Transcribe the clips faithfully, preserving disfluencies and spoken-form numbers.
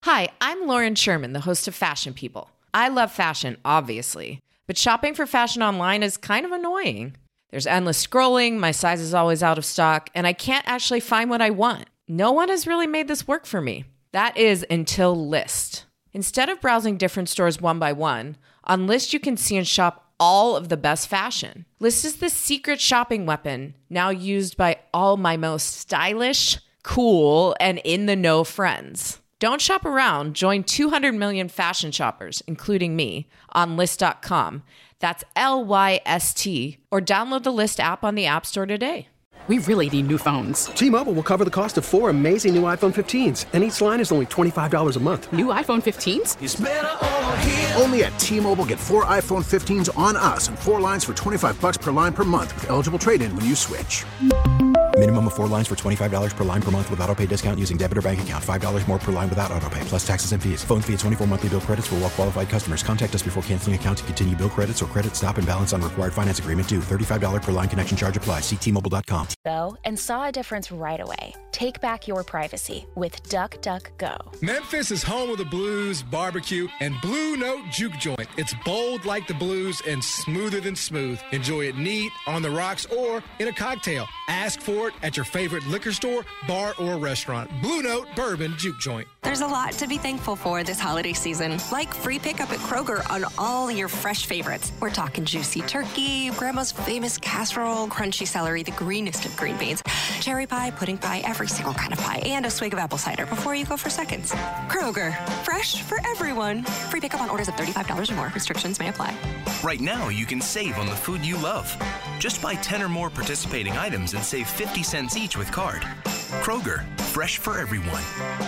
Hi, I'm Lauren Sherman, the host of Fashion People. I love fashion, obviously, but shopping for fashion online is kind of annoying. There's endless scrolling, my size is always out of stock, and I can't actually find what I want. No one has really made this work for me. That is until Lyst. Instead of browsing different stores one by one, on Lyst you can see and shop all of the best fashion. Lyst is the secret shopping weapon, now used by all my most stylish, cool, and in-the-know friends. Don't shop around. Join two hundred million fashion shoppers, including me, on Lyst dot com. That's L Y S T. Or download the Lyst app on the App Store today. We really need new phones. T-Mobile will cover the cost of four amazing new iPhone fifteens, and each line is only twenty-five dollars a month. New iPhone fifteens? It's better over here. Only at T-Mobile, get four iPhone fifteens on us and four lines for twenty-five bucks per line per month with eligible trade-in when you switch. Minimum of four lines for twenty-five dollars per line per month with autopay discount using debit or bank account. five dollars more per line without autopay, plus taxes and fees. Phone fee at twenty-four monthly bill credits for well-qualified customers. Contact us before canceling account to continue bill credits or credit stop and balance on required finance agreement due. thirty-five dollars per line connection charge applies. See T Mobile dot com. Go and saw a difference right away. Take back your privacy with DuckDuckGo. Memphis is home of the blues, barbecue, and Blue Note Juke Joint. It's bold like the blues and smoother than smooth. Enjoy it neat, on the rocks, or in a cocktail. Ask for it at your favorite liquor store, bar, or restaurant. Blue Note Bourbon Juke Joint. There's a lot to be thankful for this holiday season, like free pickup at Kroger on all your fresh favorites. We're talking juicy turkey, grandma's famous casserole, crunchy celery, the greenest of green beans, cherry pie, pudding pie, every single kind of pie, and a swig of apple cider before you go for seconds. Kroger, fresh for everyone. Free pickup on orders of thirty-five dollars or more. Restrictions may apply. Right now, you can save on the food you love. Just buy ten or more participating items and save fifty cents each with card. Kroger, fresh for everyone.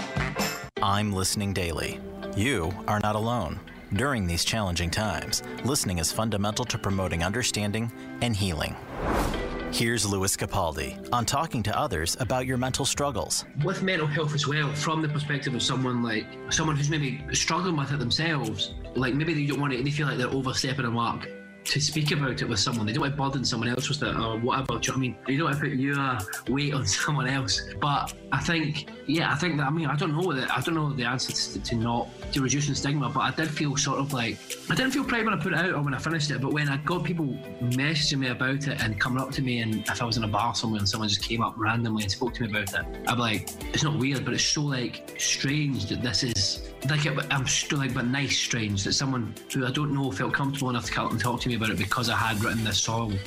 I'm listening daily. You are not alone. During these challenging times, listening is fundamental to promoting understanding and healing. Here's Louis Capaldi on talking to others about your mental struggles. With mental health as well, from the perspective of someone like someone who's maybe struggling with it themselves, like maybe they don't want to, they feel like they're overstepping a mark to speak about it with someone. They don't want to burden someone else with it or whatever. Do you know what I mean? You don't want to put your weight on someone else. But I think, yeah, I think that, I mean, I don't know that, I don't know the answer to, to not, to reducing stigma, but I did feel sort of like, I didn't feel proud when I put it out or when I finished it, but when I got people messaging me about it and coming up to me, and if I was in a bar somewhere and someone just came up randomly and spoke to me about it, I'd be like, it's not weird, but it's so like strange that this is, like, it, I'm still like, but nice strange that someone who I don't know felt comfortable enough to come and talk to me about it because I had written this song.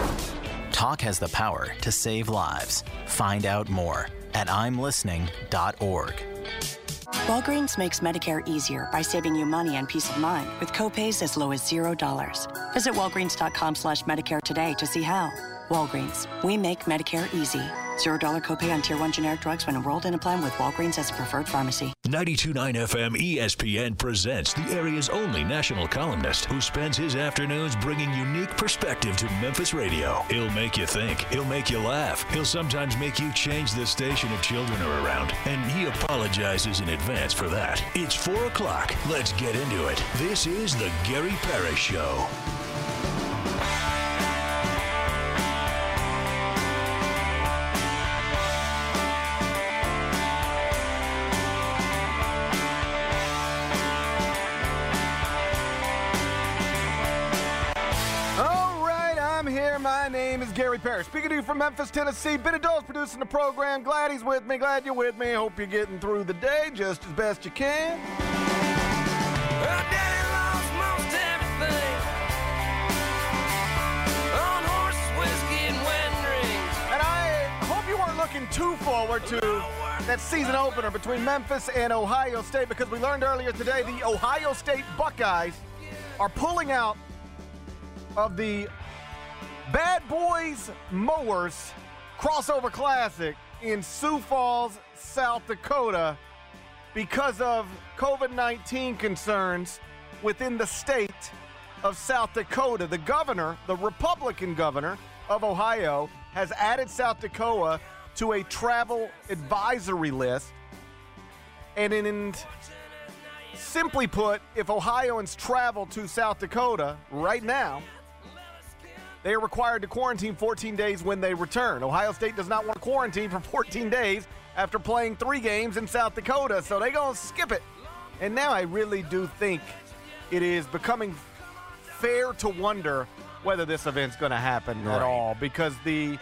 Talk has the power to save lives. Find out more at I'm listening dot org. Walgreens makes Medicare easier by saving you money and peace of mind with copays as low as zero dollars. Visit walgreens dot com slash Medicare today to see how. Walgreens, we make Medicare easy. Zero dollar copay on tier one generic drugs when enrolled in a plan with Walgreens as a preferred pharmacy. ninety-two point nine F M E S P N presents the area's only national columnist who spends his afternoons bringing unique perspective to Memphis radio. He'll make you think. He'll make you laugh. He'll sometimes make you change the station if children are around. And he apologizes in advance for that. It's four o'clock. Let's get into it. This is the Gary Parrish Show. My name is Gary Parrish. Speaking to you from Memphis, Tennessee. Benny Dole's producing the program. Glad he's with me. Glad you're with me. Hope you're getting through the day just as best you can. Well, Daddy lost most everything on horse whiskey and wedding rings. And I hope you weren't looking too forward to that season opener between Memphis and Ohio State, because we learned earlier today the Ohio State Buckeyes are pulling out of the Bad Boys Mowers Crossover Classic in Sioux Falls, South Dakota, because of covid nineteen concerns within the state of South Dakota. The governor, the Republican governor of Ohio, has added South Dakota to a travel advisory list. And in, in simply put, if Ohioans travel to South Dakota right now, they are required to quarantine fourteen days when they return. Ohio State does not want to quarantine for fourteen days after playing three games in South Dakota, so they're going to skip it And now I really do think it is becoming fair to wonder whether this event's going to happen right. at all, because the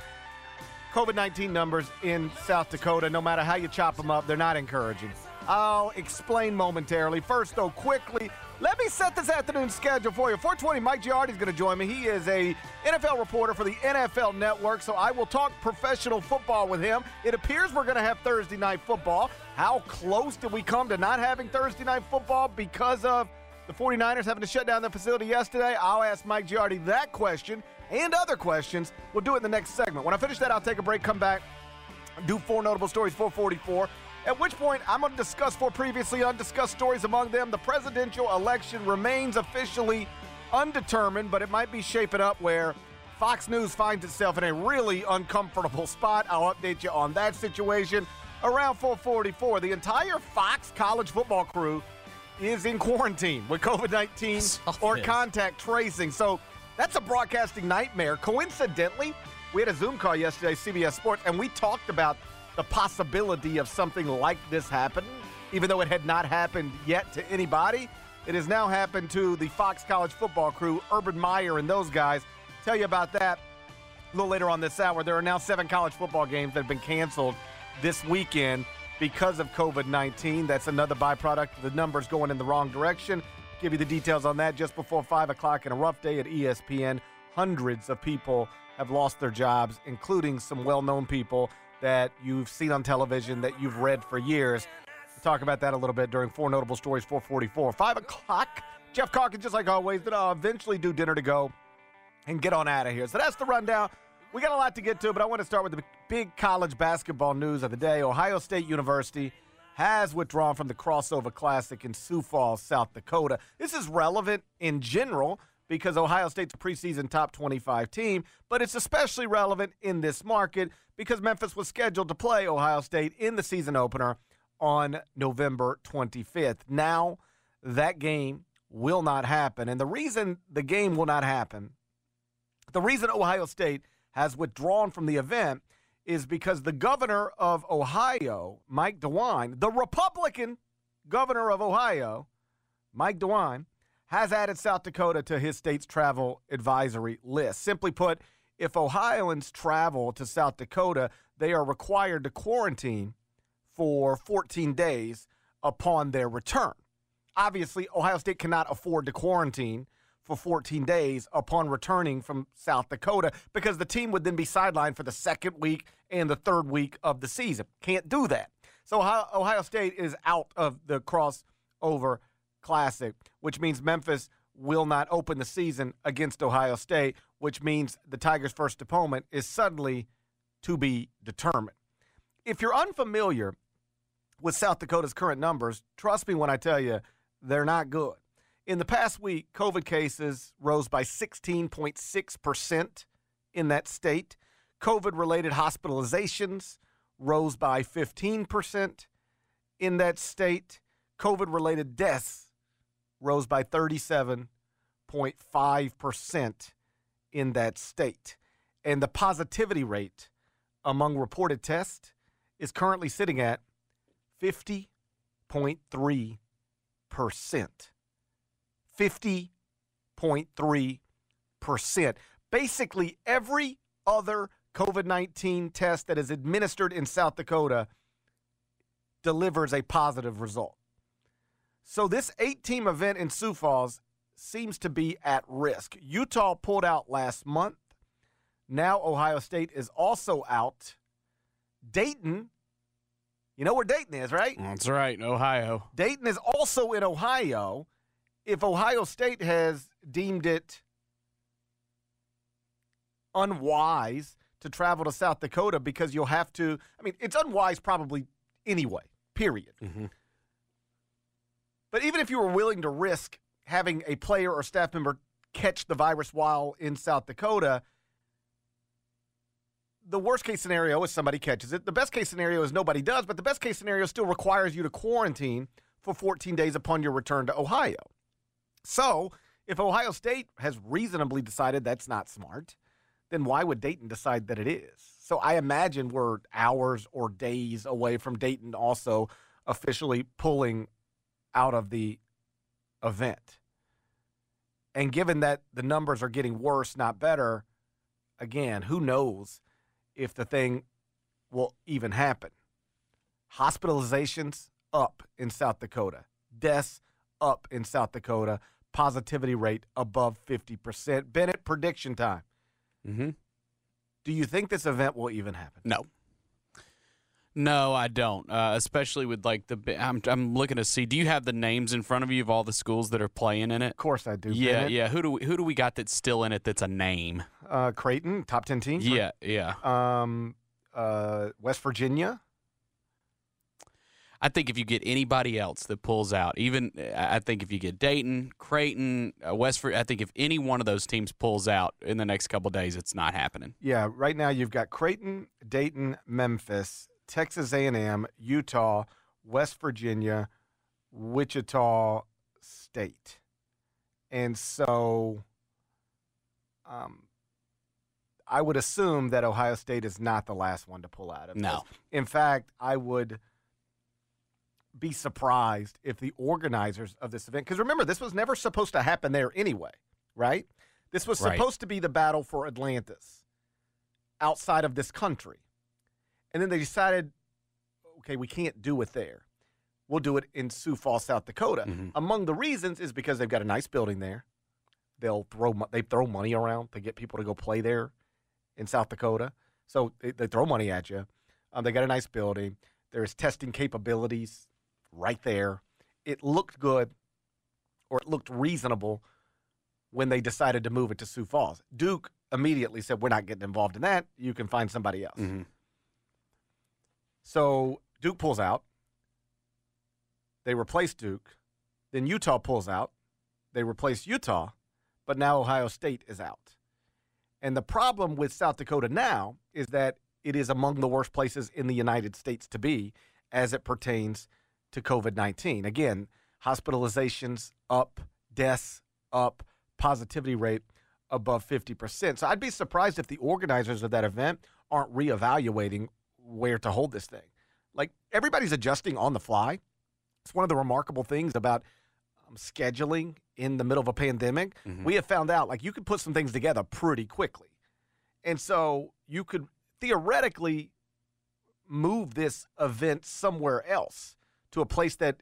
COVID nineteen numbers in South Dakota, no matter how you chop them up, they're not encouraging. I'll explain momentarily. First, though, quickly, let me set this afternoon's schedule for you. four twenty, Mike Giardi is going to join me. He is a N F L reporter for the N F L Network, so I will talk professional football with him. It appears we're going to have Thursday night football. How close did we come to not having Thursday night football because of the 49ers having to shut down their facility yesterday? I'll ask Mike Giardi that question and other questions. We'll do it in the next segment. When I finish that, I'll take a break, come back, do four notable stories, four forty-four. At which point, I'm going to discuss four previously undiscussed stories. Among them, the presidential election remains officially undetermined, but it might be shaping up where Fox News finds itself in a really uncomfortable spot. I'll update you on that situation. Around four forty-four, the entire Fox college football crew is in quarantine with COVID nineteen or contact tracing. So that's a broadcasting nightmare. Coincidentally, we had a Zoom call yesterday, C B S Sports, and we talked about the possibility of something like this happening, even though it had not happened yet to anybody. It has now happened to the Fox College football crew, Urban Meyer and those guys. Tell you about that a little later on this hour. There are now seven college football games that have been canceled this weekend because of COVID nineteen. That's another byproduct. The numbers going in the wrong direction. Give you the details on that just before five o'clock. And a rough day at E S P N. Hundreds of people have lost their jobs, including some well-known people that you've seen on television, that you've read for years. We'll talk about that a little bit during Four Notable Stories, four forty-four. five o'clock, Jeff Calkins, just like always, then I'll eventually do dinner to go and get on out of here. So that's the rundown. We got a lot to get to, but I want to start with the big college basketball news of the day. Ohio State University has withdrawn from the Crossover Classic in Sioux Falls, South Dakota. This is relevant in general because Ohio State's a preseason top twenty-five team, but it's especially relevant in this market because Memphis was scheduled to play Ohio State in the season opener on November twenty-fifth. Now, that game will not happen. And the reason the game will not happen, the reason Ohio State has withdrawn from the event is because the governor of Ohio, Mike DeWine, the Republican governor of Ohio, Mike DeWine, has added South Dakota to his state's travel advisory list. Simply put, if Ohioans travel to South Dakota, they are required to quarantine for fourteen days upon their return. Obviously, Ohio State cannot afford to quarantine for fourteen days upon returning from South Dakota because the team would then be sidelined for the second week and the third week of the season. Can't do that. So Ohio, Ohio State is out of the Crossover Classic, which means Memphis will not open the season against Ohio State, which means the Tigers' first opponent is suddenly to be determined. If you're unfamiliar with South Dakota's current numbers, trust me when I tell you, they're not good. In the past week, COVID cases rose by sixteen point six percent in that state. COVID-related hospitalizations rose by fifteen percent in that state. COVID-related deaths rose by thirty-seven point five percent in that state. And the positivity rate among reported tests is currently sitting at fifty point three percent. fifty point three percent. Basically, every other COVID nineteen test that is administered in South Dakota delivers a positive result. So this eight-team event in Sioux Falls seems to be at risk. Utah pulled out last month. Now Ohio State is also out. Dayton, you know where Dayton is, right? That's right, Ohio. Dayton is also in Ohio. If Ohio State has deemed it unwise to travel to South Dakota because you'll have to, I mean, it's unwise probably anyway, period. Mm-hmm. But even if you were willing to risk having a player or staff member catch the virus while in South Dakota, the worst-case scenario is somebody catches it. The best-case scenario is nobody does, but the best-case scenario still requires you to quarantine for fourteen days upon your return to Ohio. So if Ohio State has reasonably decided that's not smart, then why would Dayton decide that it is? So I imagine we're hours or days away from Dayton also officially pulling out of the event. And given that the numbers are getting worse, not better, again, who knows if the thing will even happen. Hospitalizations up in South Dakota. Deaths up in South Dakota. Positivity rate above fifty percent. Bennett, prediction time. Mm-hmm. Do you think this event will even happen? No. No, I don't. Uh, especially with like the, I'm I'm looking to see. Do you have the names in front of you of all the schools that are playing in it? Of course I do. Yeah, Bennett. yeah. Who do we, who do we got that's still in it? That's a name. Uh, Creighton, top ten teams. Yeah, yeah. Um, uh, West Virginia. I think if you get anybody else that pulls out, even I think if you get Dayton, Creighton, uh, West Virginia, I think if any one of those teams pulls out in the next couple of days, it's not happening. Yeah, right now you've got Creighton, Dayton, Memphis, Texas A and M, Utah, West Virginia, Wichita State. And so um, I would assume that Ohio State is not the last one to pull out of this. No. In fact, I would be surprised if the organizers of this event, because remember, this was never supposed to happen there anyway, right? This was Right. supposed to be the battle for Atlantis outside of this country. And then they decided, okay, we can't do it there. We'll do it in Sioux Falls, South Dakota. Mm-hmm. Among the reasons is because they've got a nice building there. They'll throw mo- they throw money around to get people to go play there in South Dakota. So they, they throw money at you. Um, they got a nice building. There's testing capabilities right there. It looked good, or it looked reasonable when they decided to move it to Sioux Falls. Duke immediately said, we're not getting involved in that. You can find somebody else. Mm-hmm. So Duke pulls out. They replace Duke. Then Utah pulls out. They replace Utah. But now Ohio State is out. And the problem with South Dakota now is that it is among the worst places in the United States to be as it pertains to COVID nineteen. Again, hospitalizations up, deaths up, positivity rate above fifty percent. So I'd be surprised if the organizers of that event aren't reevaluating where to hold this thing. Like, everybody's adjusting on the fly. It's one of the remarkable things about um, scheduling in the middle of a pandemic. Mm-hmm. We have found out, like, you could put some things together pretty quickly. And so you could theoretically move this event somewhere else to a place that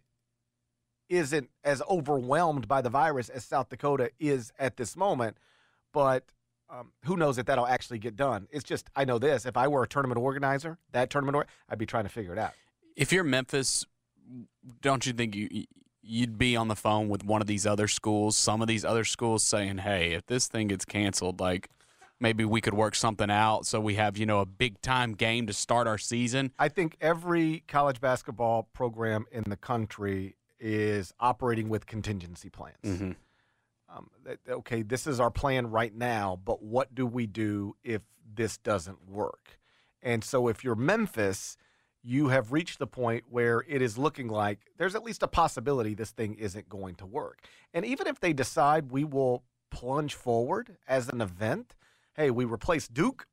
isn't as overwhelmed by the virus as South Dakota is at this moment. But um, who knows if that'll actually get done. It's just, I know this. If I were a tournament organizer, that tournament, or- I'd be trying to figure it out. If you're Memphis, don't you think you, you'd be on the phone with one of these other schools, some of these other schools saying, hey, if this thing gets canceled, like, maybe we could work something out so we have, you know, a big-time game to start our season? I think every college basketball program in the country is operating with contingency plans. Mm-hmm. Um, that, okay, this is our plan right now, but what do we do if this doesn't work? And so if you're Memphis, you have reached the point where it is looking like there's at least a possibility this thing isn't going to work. And even if they decide we will plunge forward as an event, hey, we replaced Duke,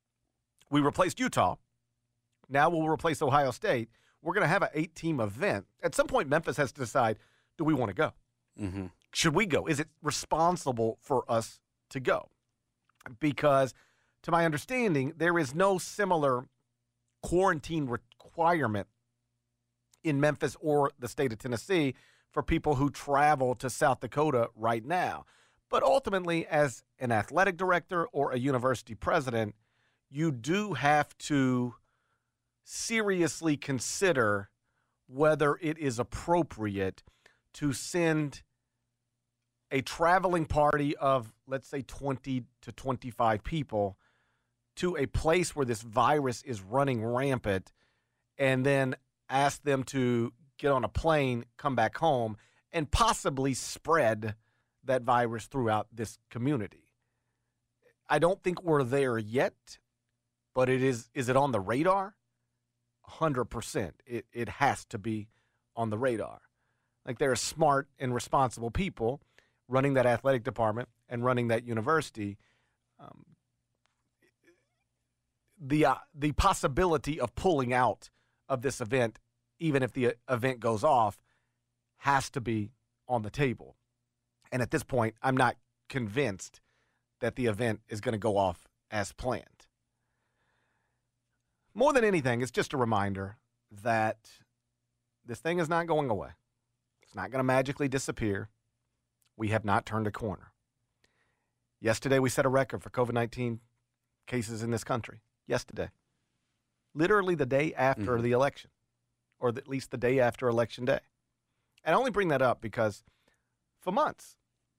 we replaced Utah, now we'll replace Ohio State. We're going to have an eight-team event. At some point, Memphis has to decide, do we want to go? Mm-hmm. Should we go? Is it responsible for us to go? Because, to my understanding, there is no similar quarantine requirement in Memphis or the state of Tennessee for people who travel to South Dakota right now. But ultimately, as an athletic director or a university president, you do have to seriously consider whether it is appropriate to send a traveling party of, let's say, twenty to twenty-five people to a place where this virus is running rampant, and then ask them to get on a plane, come back home, and possibly spread that virus throughout this community. I don't think we're there yet, but it is, is it on the radar? one hundred percent. It, it has to be on the radar. Like, there are smart and responsible people running that athletic department and running that university. Um, the uh, the possibility of pulling out of this event, even if the event goes off, has to be on the table. And at this point, I'm not convinced that the event is going to go off as planned. More than anything, it's just a reminder that this thing is not going away. It's not going to magically disappear. We have not turned a corner. Yesterday, we set a record for COVID nineteen cases in this country. Yesterday. Literally the day after mm-hmm. the election, or at least the day after Election Day. And I only bring that up because for months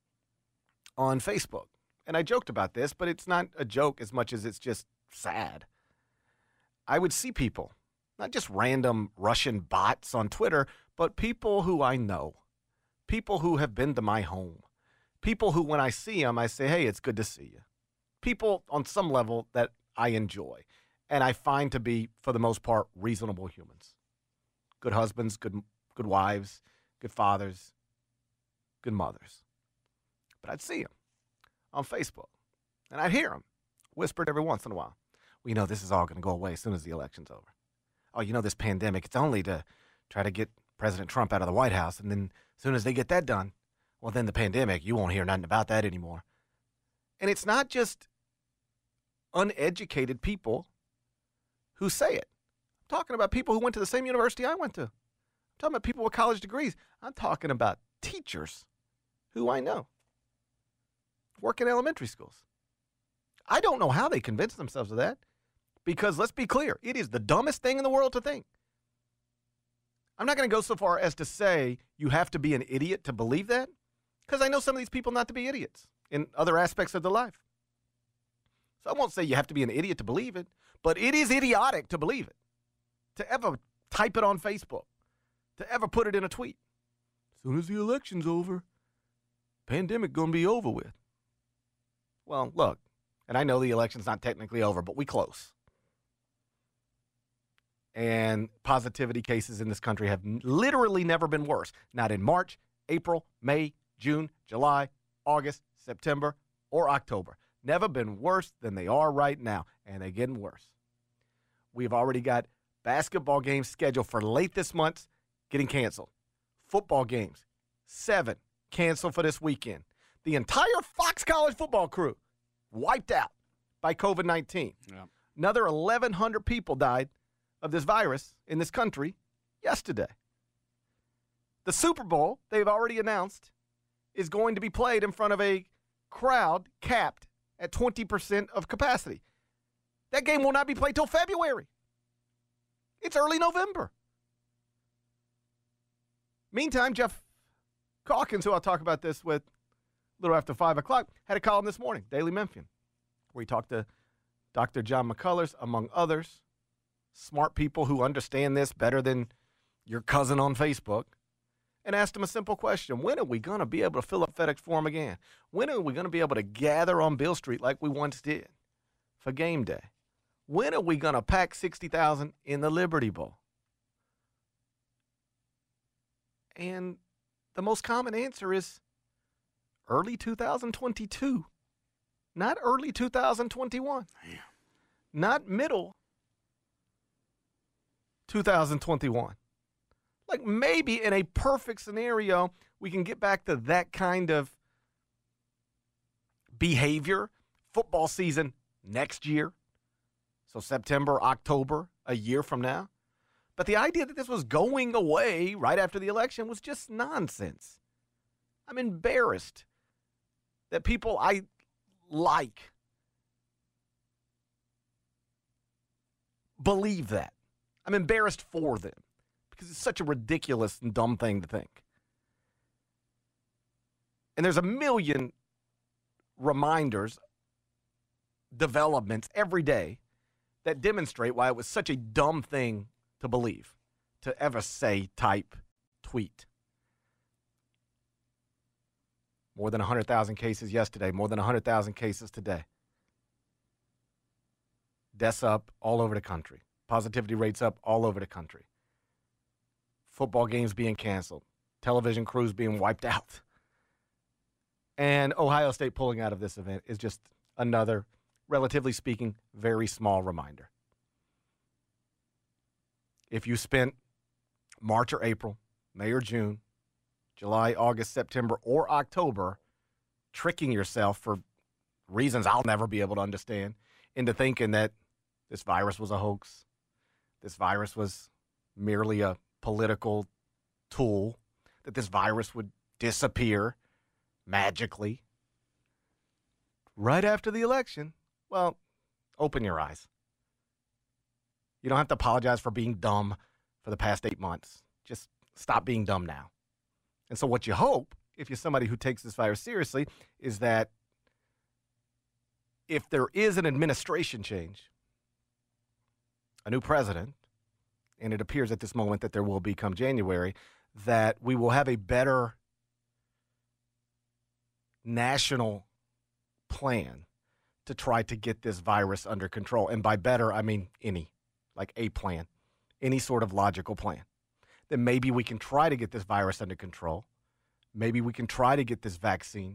on Facebook, and I joked about this, but it's not a joke as much as it's just sad. I would see people, not just random Russian bots on Twitter, but people who I know, people who have been to my home, people who, when I see them, I say, hey, it's good to see you. People on some level that I enjoy and I find to be, for the most part, reasonable humans. Good husbands, good good wives, good fathers, good mothers. But I'd see them on Facebook, and I'd hear them whispered every once in a while. Well, you know, this is all going to go away as soon as the election's over. Oh, you know, this pandemic, it's only to try to get President Trump out of the White House, and then as soon as they get that done, well, then the pandemic, you won't hear nothing about that anymore. And it's not just uneducated people who say it. I'm talking about people who went to the same university I went to. I'm talking about people with college degrees. I'm talking about teachers who I know work in elementary schools. I don't know how they convince themselves of that, because let's be clear, it is the dumbest thing in the world to think. I'm not going to go so far as to say you have to be an idiot to believe that, because I know some of these people not to be idiots in other aspects of their life. So I won't say you have to be an idiot to believe it, but it is idiotic to believe it, to ever type it on Facebook, to ever put it in a tweet. As soon as the election's over, pandemic going to be over with. Well, look, and I know the election's not technically over, but we close. And positivity cases in this country have literally never been worse. Not in March, April, May, June, July, August, September, or October. Never been worse than they are right now, and they're getting worse. We've already got basketball games scheduled for late this month getting canceled. Football games, seven, canceled for this weekend. The entire Fox College football crew wiped out by COVID nineteen. Yeah. Another eleven hundred people died of this virus in this country yesterday. The Super Bowl, they've already announced, is going to be played in front of a crowd capped at twenty percent of capacity. That game will not be played till February. It's early November. Meantime, Jeff Calkins, who I'll talk about this with a little after five o'clock, had a column this morning, Daily Memphian, where he talked to Doctor John McCullers, among others, smart people who understand this better than your cousin on Facebook, and asked him a simple question. When are we going to be able to fill up FedEx Forum again? When are we going to be able to gather on Beale Street like we once did for game day? When are we going to pack sixty thousand in the Liberty Bowl? And the most common answer is early two thousand twenty-two, not early two thousand twenty-one, Damn. Not middle two thousand twenty-one. Like maybe in a perfect scenario, we can get back to that kind of behavior, football season next year. So September, October, a year from now. But the idea that this was going away right after the election was just nonsense. I'm embarrassed that people I like believe that. I'm embarrassed for them because it's such a ridiculous and dumb thing to think. And there's a million reminders, developments every day that demonstrate why it was such a dumb thing to believe, to ever say, type, tweet. More than one hundred thousand cases yesterday, more than one hundred thousand cases today. Deaths up all over the country. Positivity rates up all over the country. Football games being canceled. Television crews being wiped out. And Ohio State pulling out of this event is just another, relatively speaking, very small reminder. If you spent March or April, May or June, July, August, September, or October, tricking yourself for reasons I'll never be able to understand into thinking that this virus was a hoax, this virus was merely a political tool, that this virus would disappear magically right after the election. Well, open your eyes. You don't have to apologize for being dumb for the past eight months. Just stop being dumb now. And so what you hope, if you're somebody who takes this virus seriously, is that if there is an administration change, a new president, and it appears at this moment that there will be come January, that we will have a better national plan to try to get this virus under control. And by better, I mean any, like a plan, any sort of logical plan. Then maybe we can try to get this virus under control. Maybe we can try to get this vaccine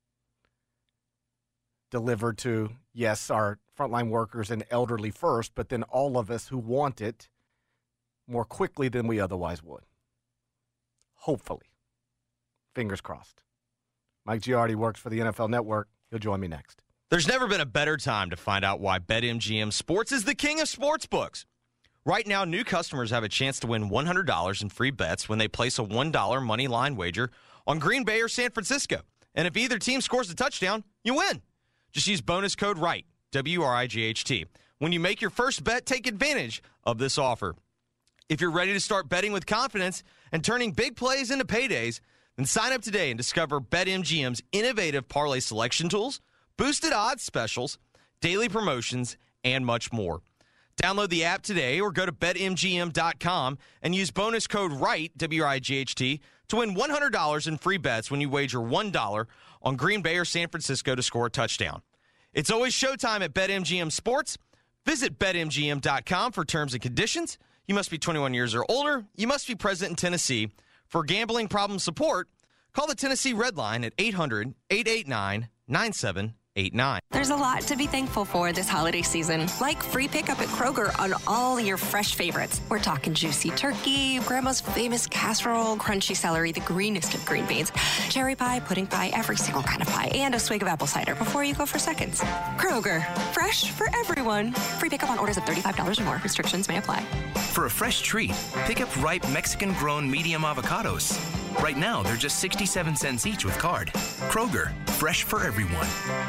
delivered to, yes, our frontline workers and elderly first, but then all of us who want it more quickly than we otherwise would. Hopefully. Fingers crossed. Mike Giardi works for the N F L Network. He'll join me next. There's never been a better time to find out why BetMGM Sports is the king of sportsbooks. Right now, new customers have a chance to win one hundred dollars in free bets when they place a one dollar money line wager on Green Bay or San Francisco. And if either team scores a touchdown, you win. Just use bonus code RIGHT, W R I G H T. When you make your first bet, take advantage of this offer. If you're ready to start betting with confidence and turning big plays into paydays, then sign up today and discover BetMGM's innovative parlay selection tools, boosted odds specials, daily promotions, and much more. Download the app today or go to bet M G M dot com and use bonus code RIGHT, W R I G H T, to win one hundred dollars in free bets when you wager one dollar on Green Bay or San Francisco to score a touchdown. It's always showtime at BetMGM Sports. Visit bet M G M dot com for terms and conditions. You must be twenty-one years or older. You must be present in Tennessee. For gambling problem support, call the Tennessee Red Line at eight hundred, eight eight nine, nine seven eight nine. There's a lot to be thankful for this holiday season, like free pickup at Kroger on all your fresh favorites. We're talking juicy turkey, Grandma's famous casserole, crunchy celery, the greenest of green beans, cherry pie, pudding pie, every single kind of pie, and a swig of apple cider before you go for seconds. Kroger, fresh for everyone. Free pickup on orders of thirty-five dollars or more. Restrictions may apply. For a fresh treat, pick up ripe Mexican-grown medium avocados. Right now, they're just sixty-seven cents each with card. Kroger, fresh for everyone.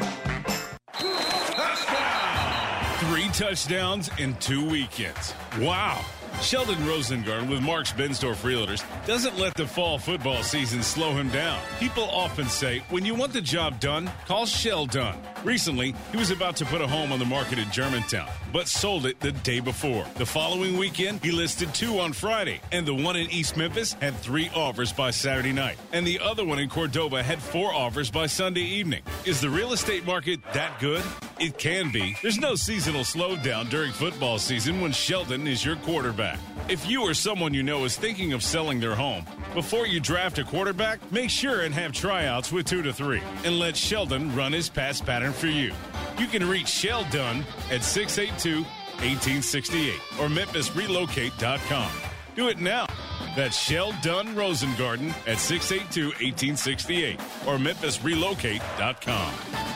Three touchdowns in two weekends. Wow. Sheldon Rosengarten with Mark's Bensdorf Realtors doesn't let the fall football season slow him down. People often say, when you want the job done, call Sheldon. Recently, he was about to put a home on the market in Germantown, but sold it the day before. The following weekend, he listed two on Friday, and the one in East Memphis had three offers by Saturday night, and the other one in Cordova had four offers by Sunday evening. Is the real estate market that good? It can be. There's no seasonal slowdown during football season when Sheldon is your quarterback. If you or someone you know is thinking of selling their home, before you draft a quarterback, make sure and have tryouts with two to three, and let Sheldon run his pass pattern for you. You can reach Sheldon at six eight two, one eight six eight or memphis relocate dot com. Do it now. That's Sheldon Rosengarten at six eight two, one eight six eight or memphis relocate dot com.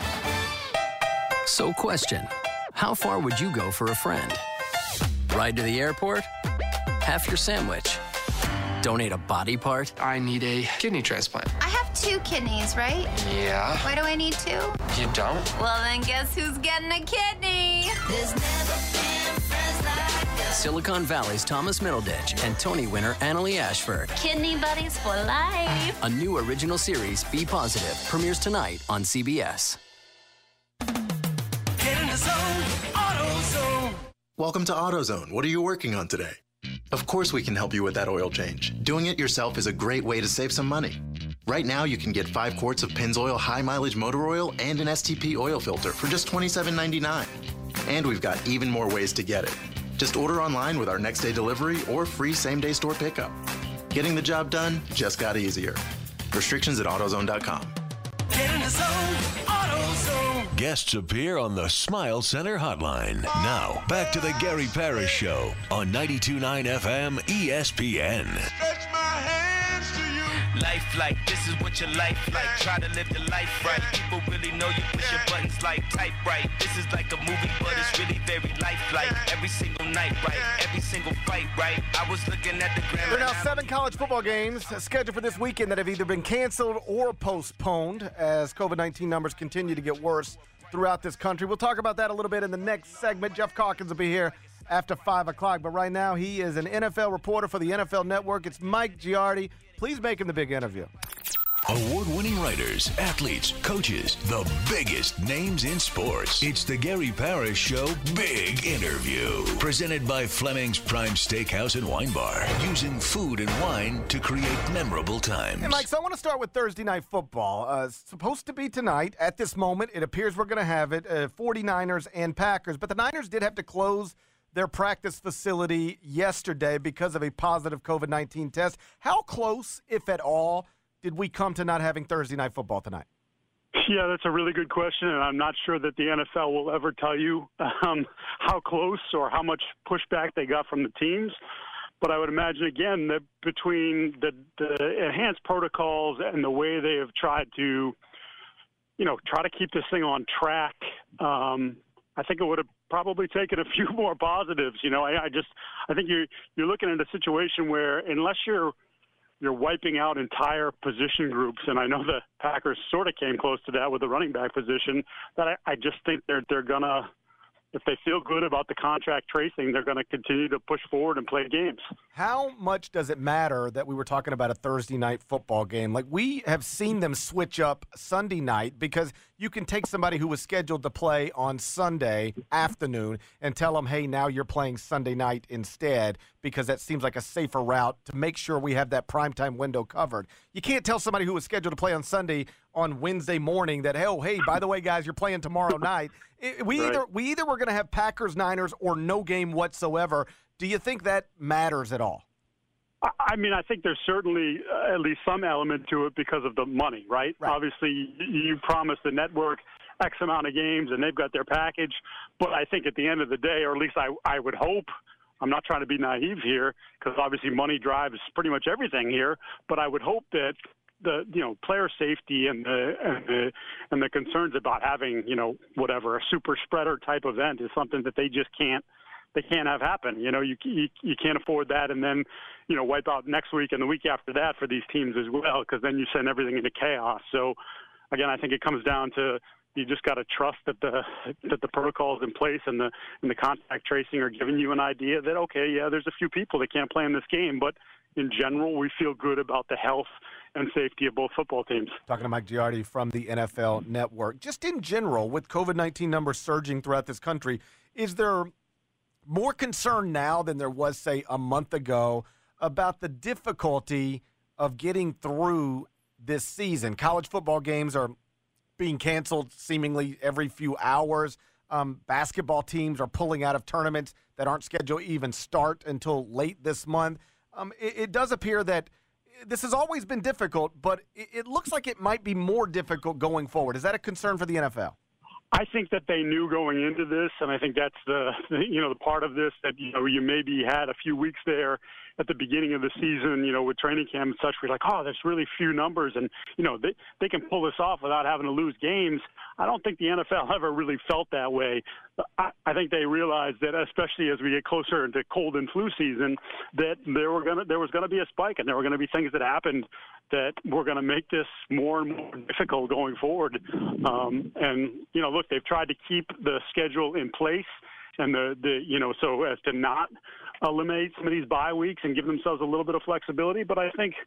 So question, how far would you go for a friend? Ride to the airport? Half your sandwich? Donate a body part? I need a kidney transplant. I have two kidneys, right? Yeah. Why do I need two? You don't? Well, then guess who's getting a kidney? There's never been friends like us. Silicon Valley's Thomas Middleditch and Tony winner Annalie Ashford. Kidney buddies for life. A new original series, Be Positive, premieres tonight on C B S. Get in the zone, AutoZone. Welcome to AutoZone. What are you working on today? Of course we can help you with that oil change. Doing it yourself is a great way to save some money. Right now you can get five quarts of Pennzoil high mileage motor oil and an S T P oil filter for just twenty-seven ninety-nine. And we've got even more ways to get it. Just order online with our next day delivery or free same day store pickup. Getting the job done just got easier. Restrictions at AutoZone dot com. Get in the zone, AutoZone. Guests appear on the Smile Center Hotline. Now, back to the Gary Parrish Show on ninety-two point nine F M E S P N. Life like, this is what your life like. Try to live the life right. People really know you push your buttons like type right. This is like a movie, but it's really very lifelike. Every single night, right? Every single fight, right? I was looking at the grand. There are now seven college football games scheduled for this weekend that have either been canceled or postponed as COVID nineteen numbers continue to get worse throughout this country. We'll talk about that a little bit in the next segment. Jeff Calkins will be here after five o'clock, but right now he is an N F L reporter for the N F L Network. It's Mike Giardi. Please make him the big interview. Award-winning writers, athletes, coaches, the biggest names in sports. It's the Gary Parrish Show Big Interview. Presented by Fleming's Prime Steakhouse and Wine Bar. Using food and wine to create memorable times. Hey, Mike, so I want to start with Thursday Night Football. Uh, it's supposed to be tonight. At this moment, it appears we're going to have it, uh, 49ers and Packers. But the Niners did have to close their practice facility yesterday because of a positive COVID nineteen test. How close, if at all, did we come to not having Thursday Night Football tonight? Yeah, that's a really good question, and I'm not sure that the N F L will ever tell you um, how close or how much pushback they got from the teams. But I would imagine, again, that between the, the enhanced protocols and the way they have tried to, you know, try to keep this thing on track, um, I think it would have probably taken a few more positives. You know, I, I just I think you're you're looking at a situation where unless you're you're wiping out entire position groups, and I know the Packers sort of came close to that with the running back position, that I, I just think they're they're gonna, if they feel good about the contract tracing, they're gonna continue to push forward and play games. How much does it matter that we were talking about a Thursday night football game? Like, we have seen them switch up Sunday night because you can take somebody who was scheduled to play on Sunday afternoon and tell them, hey, now you're playing Sunday night instead, because that seems like a safer route to make sure we have that primetime window covered. You can't tell somebody who was scheduled to play on Sunday on Wednesday morning that, oh, hey, by the way, guys, you're playing tomorrow night. It, we, right. either, we either were going to have Packers-Niners or no game whatsoever. Do you think that matters at all? I mean, I think there's certainly uh, at least some element to it because of the money, right? right. Obviously, you promised the network X amount of games, and they've got their package. But I think at the end of the day, or at least I, I would hope, I'm not trying to be naive here, because obviously money drives pretty much everything here, but I would hope that the, you know, player safety and the, and the and the concerns about having, you know, whatever, a super spreader type event is something that they just can't they can't have happen. You know, you, you you can't afford that and then, you know, wipe out next week and the week after that for these teams as well, because then you send everything into chaos. So, again, I think it comes down to you just got to trust that the that the protocols in place and the and the contact tracing are giving you an idea that, okay, yeah, there's a few people that can't play in this game, but in general, we feel good about the health and safety of both football teams. Talking to Mike Giardi from the N F L Network. Just in general, with COVID nineteen numbers surging throughout this country, is there more concern now than there was, say, a month ago about the difficulty of getting through this season? College football games are being canceled seemingly every few hours. Um, basketball teams are pulling out of tournaments that aren't scheduled to even start until late this month. Um, it, it does appear that this has always been difficult, but it, it looks like it might be more difficult going forward. Is that a concern for the N F L? I think that they knew going into this, and I think that's the, you know, the part of this that, you know, you maybe had a few weeks there at the beginning of the season, you know, with training camp and such, we're like, oh, there's really few numbers, and, you know, they, they can pull this off without having to lose games. I don't think the N F L ever really felt that way. I, I think they realized that, especially as we get closer into cold and flu season, that there were gonna there was going to be a spike, and there were going to be things that happened that were going to make this more and more difficult going forward. Um, and, you know, look, they've tried to keep the schedule in place and the, the, you know, so as to not eliminate some of these bye weeks and give themselves a little bit of flexibility. But I think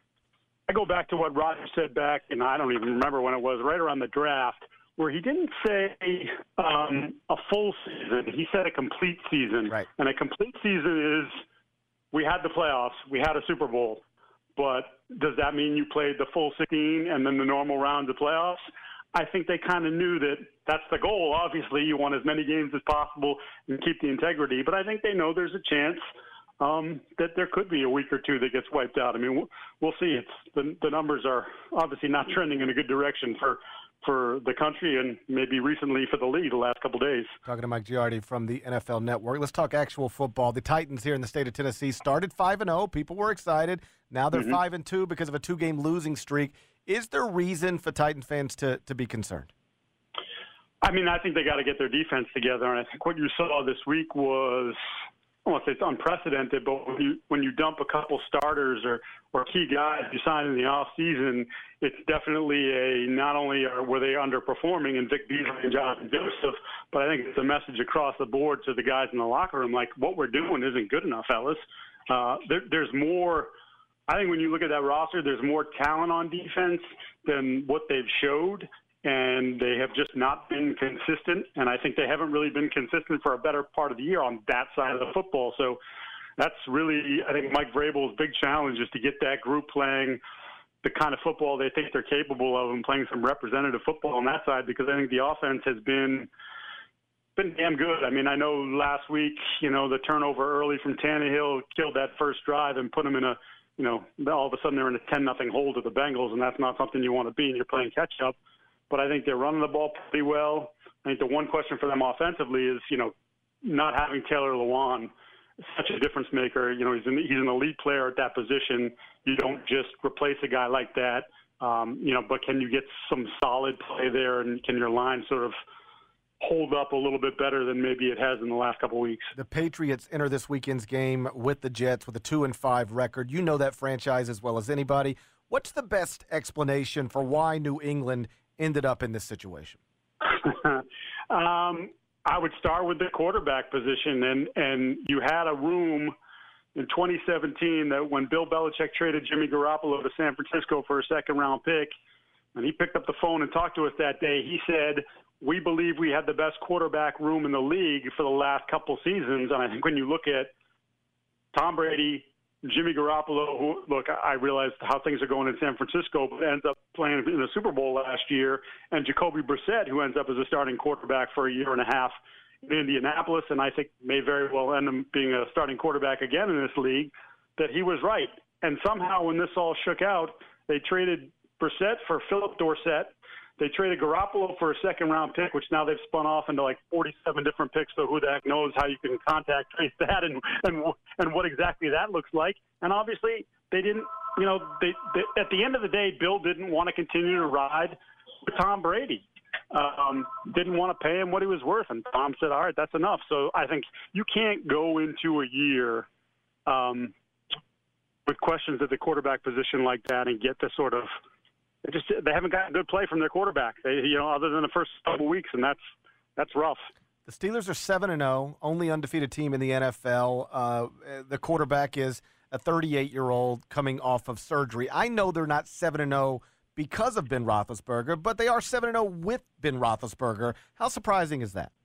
I go back to what Roger said back, and I don't even remember when it was, right around the draft, where he didn't say um, a full season. He said a complete season. Right. And a complete season is we had the playoffs, we had a Super Bowl. But does that mean you played the full sixteen and then the normal rounds of playoffs? I think they kind of knew that that's the goal. Obviously, you want as many games as possible and keep the integrity. But I think they know there's a chance um, that there could be a week or two that gets wiped out. I mean, we'll, we'll see. It's the, the numbers are obviously not trending in a good direction for for the country and maybe recently for the league the last couple of days. Talking to Mike Giardi from the N F L Network. Let's talk actual football. The Titans here in the state of Tennessee started five and oh. People were excited. Now they're Mm-hmm. five and two because of a two-game losing streak. Is there reason for Titan fans to, to be concerned? I mean, I think they got to get their defense together, and I think what you saw this week was, I won't say it's unprecedented, but when you when you dump a couple starters or, or key guys you sign in the offseason, it's definitely a not only are, were they underperforming in Vic Beasley and Jonathan Joseph, but I think it's a message across the board to the guys in the locker room, like what we're doing isn't good enough, fellas. Uh, there, there's more. I think when you look at that roster, there's more talent on defense than what they've showed. And they have just not been consistent, and I think they haven't really been consistent for a better part of the year on that side of the football. So that's really, I think, Mike Vrabel's big challenge is to get that group playing the kind of football they think they're capable of and playing some representative football on that side, because I think the offense has been been damn good. I mean, I know last week, you know, the turnover early from Tannehill killed that first drive and put them in a, you know, all of a sudden they're in a ten nothing hole to the Bengals, and that's not something you want to be, and you're playing catch-up. But I think they're running the ball pretty well. I think the one question for them offensively is, you know, not having Taylor Lewan, such a difference maker. You know, he's an, he's an elite player at that position. You don't just replace a guy like that, um, you know, but can you get some solid play there, and can your line sort of hold up a little bit better than maybe it has in the last couple of weeks? The Patriots enter this weekend's game with the Jets with a two and five record. You know that franchise as well as anybody. What's the best explanation for why New England ended up in this situation? um, I would start with the quarterback position, and, and you had a room in twenty seventeen that when Bill Belichick traded Jimmy Garoppolo to San Francisco for a second-round pick, and he picked up the phone and talked to us that day, he said, we believe we had the best quarterback room in the league for the last couple seasons. And I think when you look at Tom Brady, Jimmy Garoppolo, who, look, I realized how things are going in San Francisco, but ends up playing in the Super Bowl last year, and Jacoby Brissett, who ends up as a starting quarterback for a year and a half in Indianapolis, and I think may very well end up being a starting quarterback again in this league, that he was right. And somehow when this all shook out, they traded Brissett for Philip Dorsett. They traded Garoppolo for a second-round pick, which now they've spun off into like forty-seven different picks, so who the heck knows how you can contact trace that and and and what exactly that looks like. And obviously they didn't, you know, they, they at the end of the day, Bill didn't want to continue to ride with Tom Brady. Um, didn't want to pay him what he was worth, and Tom said, all right, that's enough. So I think you can't go into a year um, with questions at the quarterback position like that and get the sort of They just they haven't gotten good play from their quarterback, they, you know, other than the first couple weeks, and that's that's rough. The Steelers are seven and zero, only undefeated team in the N F L. Uh, the quarterback is a thirty-eight-year-old coming off of surgery. I know they're not seven and zero because of Ben Roethlisberger, but they are seven and zero with Ben Roethlisberger. How surprising is that?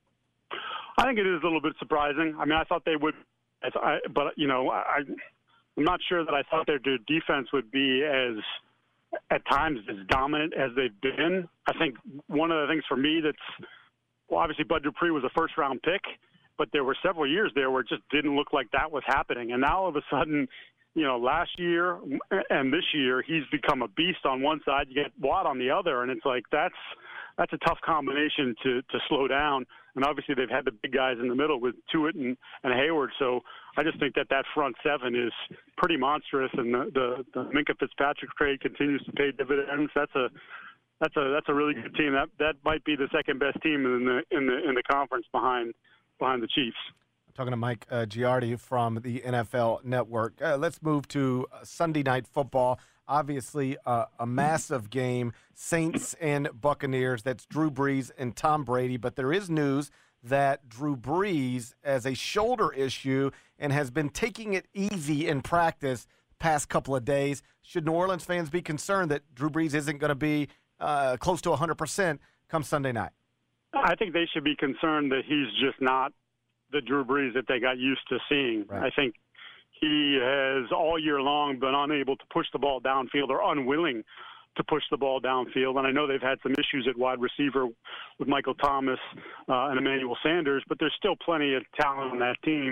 I think it is a little bit surprising. I mean, I thought they would, I, but you know, I, I'm not sure that I thought their defense would be as at times as dominant as they've been. I think one of the things for me that's, well, obviously Bud Dupree was a first-round pick, but there were several years there where it just didn't look like that was happening. And now all of a sudden, you know, last year and this year, he's become a beast on one side. You get Watt on the other, and it's like that's that's a tough combination to to slow down. And obviously they've had the big guys in the middle with Tuitt and, and Hayward. So I just think that that front seven is pretty monstrous, and the, the, the Minkah Fitzpatrick trade continues to pay dividends. That's a that's a that's a really good team. That that might be the second best team in the in the in the conference behind behind the Chiefs. Talking to Mike uh, Giardi from the N F L Network. Uh, let's move to Sunday Night Football. Obviously, uh, a massive game, Saints and Buccaneers. That's Drew Brees and Tom Brady. But there is news that Drew Brees has a shoulder issue and has been taking it easy in practice past couple of days. Should New Orleans fans be concerned that Drew Brees isn't going to be uh, close to one hundred percent come Sunday night? I think they should be concerned that he's just not the Drew Brees that they got used to seeing. Right. I think he has all year long been unable to push the ball downfield or unwilling to push the ball downfield. And I know they've had some issues at wide receiver with Michael Thomas uh, and Emmanuel Sanders, but there's still plenty of talent on that team.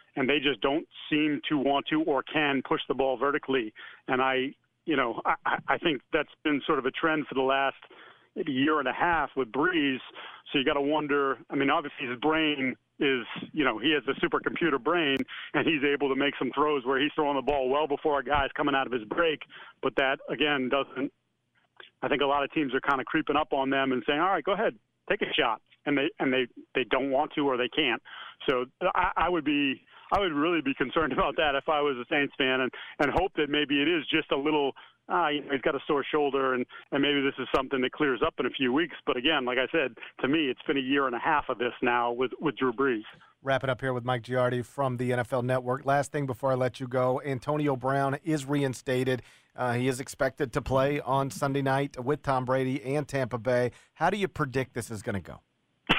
and they just don't seem to want to or can push the ball vertically. And I, you know, I, I think that's been sort of a trend for the last maybe year and a half with Brees. So you got to wonder, I mean, obviously his brain is, you know, he has a supercomputer brain, and he's able to make some throws where he's throwing the ball well before a guy's coming out of his break. But that, again, doesn't – I think a lot of teams are kind of creeping up on them and saying, all right, go ahead, take a shot. And they and they, they don't want to or they can't. So I, I would be – I would really be concerned about that if I was a Saints fan, and, and hope that maybe it is just a little, ah, you know, he's got a sore shoulder, and, and maybe this is something that clears up in a few weeks. But again, like I said, to me, it's been a year and a half of this now with, with Drew Brees. Wrap it up here with Mike Giardi from the N F L Network. Last thing before I let you go, Antonio Brown is reinstated. Uh, he is expected to play on Sunday night with Tom Brady and Tampa Bay. How do you predict this is going to go?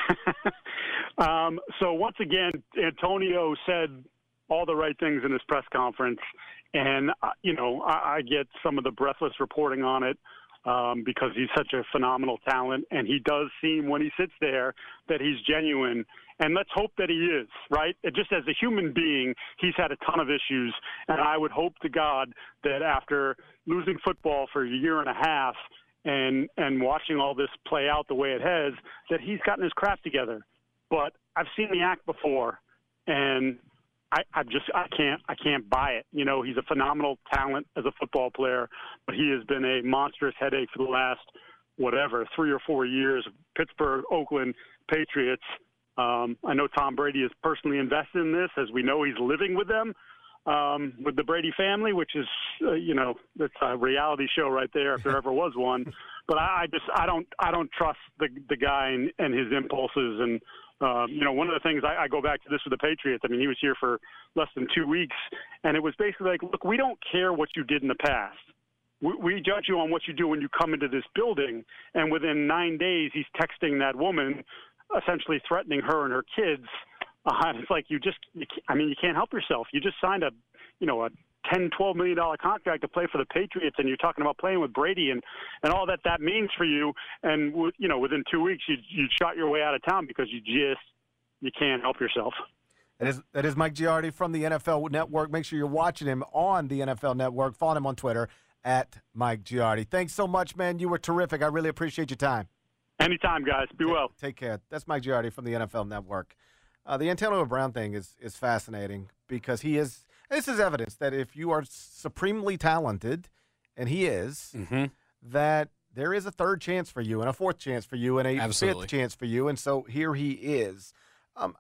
Um, so once again, Antonio said all the right things in his press conference, and uh, you know I, I get some of the breathless reporting on it um, because he's such a phenomenal talent, and he does seem when he sits there that he's genuine. And let's hope that he is, right? It just as a human being, he's had a ton of issues, and I would hope to God that after losing football for a year and a half and and watching all this play out the way it has, that he's gotten his crap together. But I've seen the act before, and I, I just I can't I can't buy it. You know, he's a phenomenal talent as a football player, but he has been a monstrous headache for the last whatever three or four years. Pittsburgh, Oakland, Patriots. Um, I know Tom Brady is personally invested in this, as we know he's living with them, um, with the Brady family, which is uh, you know that's a reality show right there if there ever was one. But I, I just I don't I don't trust the the guy and, and his impulses. And Um, you know, one of the things I, I go back to this with the Patriots. I mean, he was here for less than two weeks, and it was basically like, look, we don't care what you did in the past. We, we judge you on what you do when you come into this building. And within nine days, he's texting that woman, essentially threatening her and her kids. Uh, it's like you just, you I mean, you can't help yourself. You just signed a, you know, a ten, twelve million dollars contract to play for the Patriots, and you're talking about playing with Brady and, and all that that means for you. And, you know, within two weeks, you you shot your way out of town because you just, you can't help yourself. That is, that is Mike Giardi from the N F L Network. Make sure you're watching him on the N F L Network. Follow him on Twitter at Mike Giardi. Thanks so much, man. You were terrific. I really appreciate your time. Anytime, guys. Be take, well. Take care. That's Mike Giardi from the N F L Network. Uh, the Antonio Brown thing is is fascinating because he is – this is evidence that if you are supremely talented, and he is, mm-hmm. that there is a third chance for you and a fourth chance for you and a Absolutely. fifth chance for you. And so here he is. Um,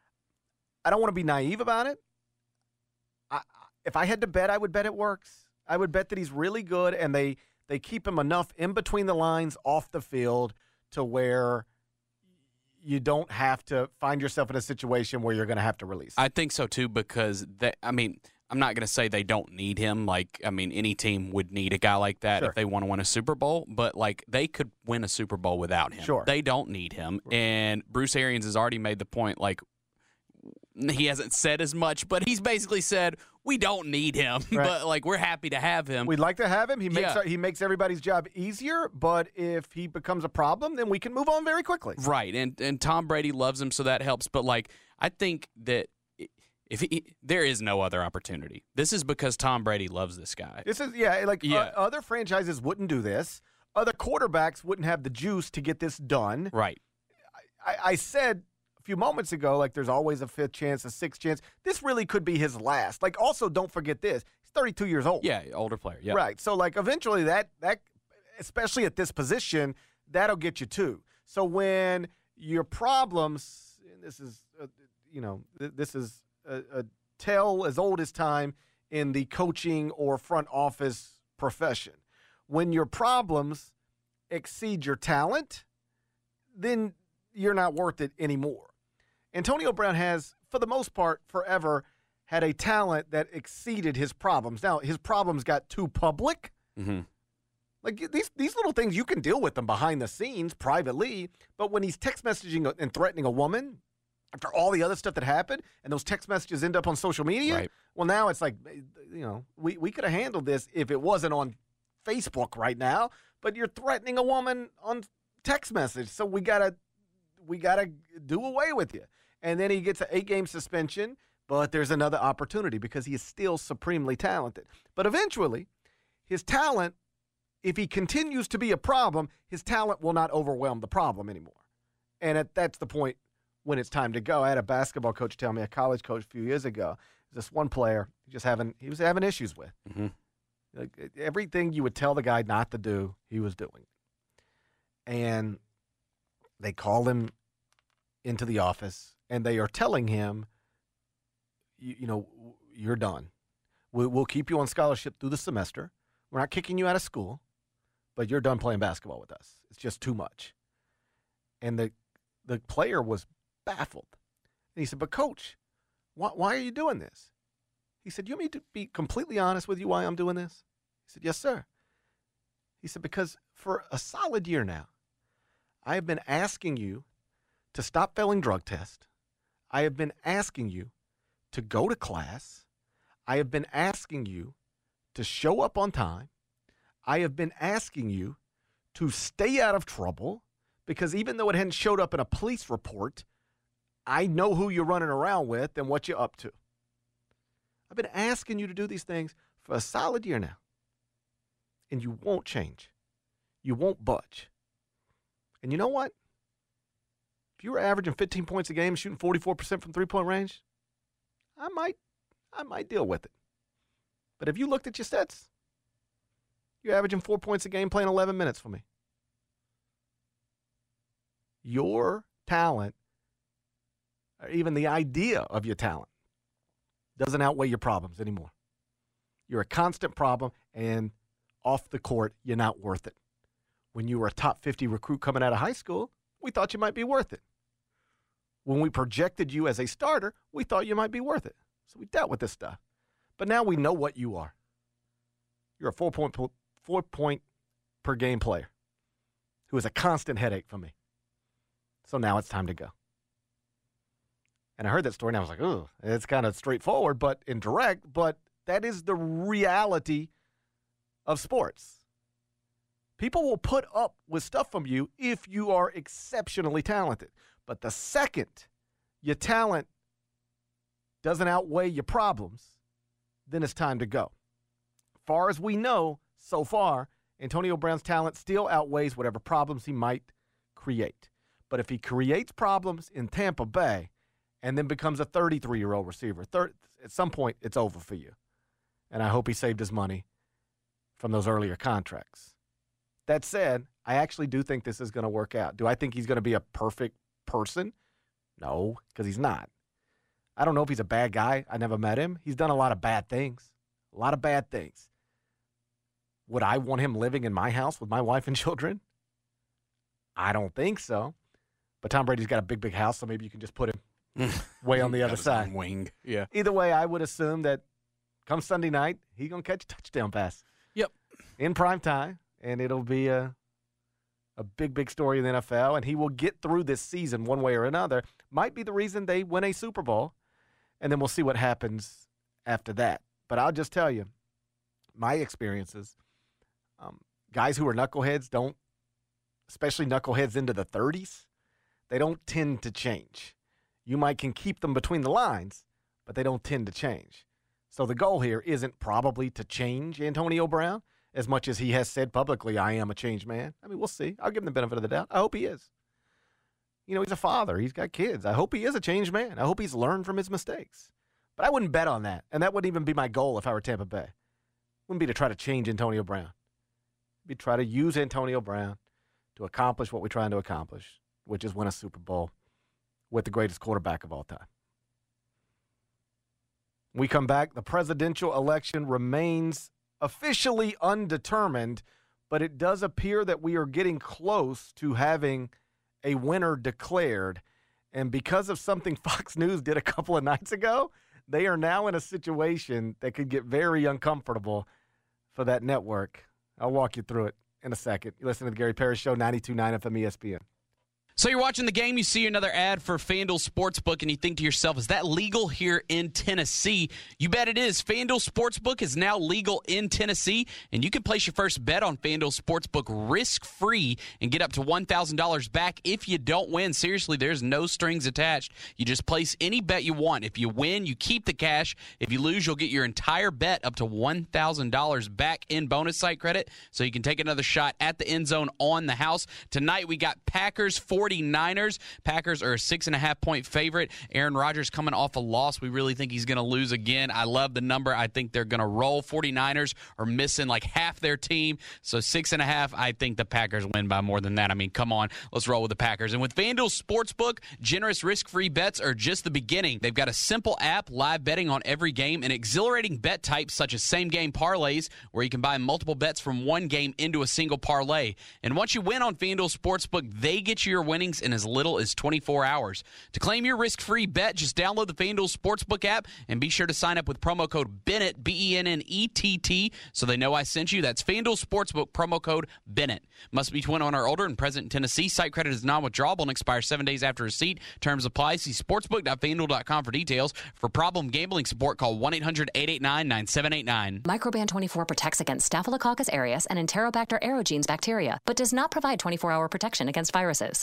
I don't want to be naive about it. I, if I had to bet, I would bet it works. I would bet that he's really good, and they, they keep him enough in between the lines off the field to where you don't have to find yourself in a situation where you're going to have to release him. I think so, too, because, they, I mean, I'm not going to say they don't need him. Like, I mean, any team would need a guy like that Sure. if they want to win a Super Bowl. But, like, they could win a Super Bowl without him. Sure. They don't need him. And Bruce Arians has already made the point, like, he hasn't said as much, but he's basically said, we don't need him. Right. But, like, we're happy to have him. We'd like to have him. He makes Yeah. our, he makes everybody's job easier, but if he becomes a problem, then we can move on very quickly. Right, and and Tom Brady loves him, so that helps. But, like, I think that if he, there is no other opportunity. This is because Tom Brady loves this guy. This is, yeah, like Yeah. Uh, other franchises wouldn't do this. Other quarterbacks wouldn't have the juice to get this done. Right. I, I said a few moments ago, like, there's always a fifth chance, a sixth chance. This really could be his last. Like, also, don't forget this. He's thirty-two years old. Yeah, older player. Yeah. Right. So, like, eventually that, that, especially at this position, that'll get you too. So when your problems, and this is, uh, you know, th- this is a, a tale as old as time in the coaching or front office profession. When your problems exceed your talent, then you're not worth it anymore. Antonio Brown has, for the most part, forever had a talent that exceeded his problems. Now, his problems got too public. Mm-hmm. Like, these these little things, you can deal with them behind the scenes, privately, but when he's text messaging and threatening a woman, after all the other stuff that happened, and those text messages end up on social media, Right. well, now it's like, you know, we, we could have handled this if it wasn't on Facebook right now, but you're threatening a woman on text message, so we gotta we gotta do away with you. And then he gets an eight-game suspension, But there's another opportunity because he is still supremely talented. But eventually, his talent, if he continues to be a problem, his talent will not overwhelm the problem anymore. And at, that's the point when it's time to go. I had a basketball coach tell me, a college coach a few years ago, this one player just having he was having issues with. Mm-hmm. Like, everything you would tell the guy not to do, he was doing. And they called him into the office, and they are telling him, you, you know, you're done. We, we'll keep you on scholarship through the semester. We're not kicking you out of school, but you're done playing basketball with us. It's just too much. And the the player was baffled. And he said, but coach, why, why are you doing this? He said, you want me to be completely honest with you why I'm doing this? He said, yes, sir. He said, because for a solid year now, I have been asking you to stop failing drug tests. I have been asking you to go to class. I have been asking you to show up on time. I have been asking you to stay out of trouble, because even though it hadn't showed up in a police report, I know who you're running around with and what you're up to. I've been asking you to do these things for a solid year now, and you won't change. You won't budge. And you know what? If you were averaging fifteen points a game, shooting forty-four percent from three-point range, I might, I might deal with it. But if you looked at your stats, you're averaging four points a game, playing eleven minutes for me. Your talent, or even the idea of your talent, doesn't outweigh your problems anymore. You're a constant problem, and off the court, you're not worth it. When you were a top fifty recruit coming out of high school, we thought you might be worth it. When we projected you as a starter, we thought you might be worth it. So we dealt with this stuff. But now we know what you are. You're a four-point four point per game player who is a constant headache for me. So now it's time to go. And I heard that story, and I was like, oh, it's kind of straightforward, but indirect. But that is the reality of sports. People will put up with stuff from you if you are exceptionally talented. But the second your talent doesn't outweigh your problems, then it's time to go. Far as we know, so far, Antonio Brown's talent still outweighs whatever problems he might create. But if he creates problems in Tampa Bay and then becomes a thirty-three-year-old receiver, thirty, at some point it's over for you. And I hope he saved his money from those earlier contracts. That said, I actually do think this is going to work out. Do I think he's going to be a perfect person? No, because he's not. I don't know if he's a bad guy. I never met him. He's done a lot of bad things. A lot of bad things. Would I want him living in my house with my wife and children? I don't think so. But Tom Brady's got a big, big house, so maybe you can just put him way on the other side. Wing. Yeah. Either way, I would assume that come Sunday night, he's going to catch a touchdown pass. Yep. In prime time, and it'll be a, a big, big story in the N F L, and he will get through this season one way or another. Might be the reason they win a Super Bowl, and then we'll see what happens after that. But I'll just tell you, my experiences, um, guys who are knuckleheads don't, especially knuckleheads into the thirties, they don't tend to change. You might can keep them between the lines, but they don't tend to change. So the goal here isn't probably to change Antonio Brown as much as he has said publicly, I am a changed man. I mean, we'll see. I'll give him the benefit of the doubt. I hope he is. You know, he's a father. He's got kids. I hope he is a changed man. I hope he's learned from his mistakes. But I wouldn't bet on that, and that wouldn't even be my goal if I were Tampa Bay. It wouldn't be to try to change Antonio Brown. It'd be to try to use Antonio Brown to accomplish what we're trying to accomplish, which is win a Super Bowl with the greatest quarterback of all time. We come back. The presidential election remains officially undetermined, but it does appear that we are getting close to having a winner declared. And because of something Fox News did a couple of nights ago, they are now in a situation that could get very uncomfortable for that network. I'll walk you through it in a second. You listen to the Gary Parrish Show, ninety-two point nine F M E S P N. So you're watching the game, you see another ad for FanDuel Sportsbook, and you think to yourself, is that legal here in Tennessee? You bet it is. FanDuel Sportsbook is now legal in Tennessee, and you can place your first bet on FanDuel Sportsbook risk-free and get up to one thousand dollars back if you don't win. Seriously, there's no strings attached. You just place any bet you want. If you win, you keep the cash. If you lose, you'll get your entire bet up to one thousand dollars back in bonus site credit, so you can take another shot at the end zone on the house. Tonight, we got Packers forty-niners. Packers are a six and a half point favorite. Aaron Rodgers coming off a loss. We really think he's going to lose again. I love the number. I think they're going to roll. forty-niners are missing like half their team. So six and a half, I think the Packers win by more than that. I mean, come on. Let's roll with the Packers. And with FanDuel Sportsbook, generous risk-free bets are just the beginning. They've got a simple app, live betting on every game, and exhilarating bet types such as same-game parlays, where you can buy multiple bets from one game into a single parlay. And once you win on FanDuel Sportsbook, they get you your winnings in as little as twenty-four hours. To claim your risk-free bet, just download the FanDuel Sportsbook app and be sure to sign up with promo code Bennett, B E N N E T T, so they know I sent you. That's FanDuel Sportsbook, promo code Bennett. Must be twenty-one or older and present in Tennessee. Site credit is non-withdrawable and expires seven days after receipt. Terms apply. See sportsbook dot fanduel dot com for details. For problem gambling support, call one eight hundred eight eight nine nine seven eight nine. Microban twenty-four protects against Staphylococcus aureus and Enterobacter aerogenes bacteria, but does not provide twenty-four hour protection against viruses.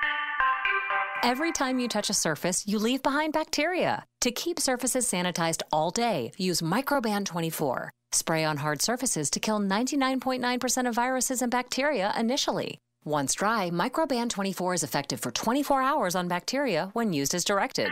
Every time you touch a surface, you leave behind bacteria. To keep surfaces sanitized all day, use Microban twenty-four. Spray on hard surfaces to kill ninety-nine point nine percent of viruses and bacteria initially. Once dry, Microban twenty-four is effective for twenty-four hours on bacteria when used as directed.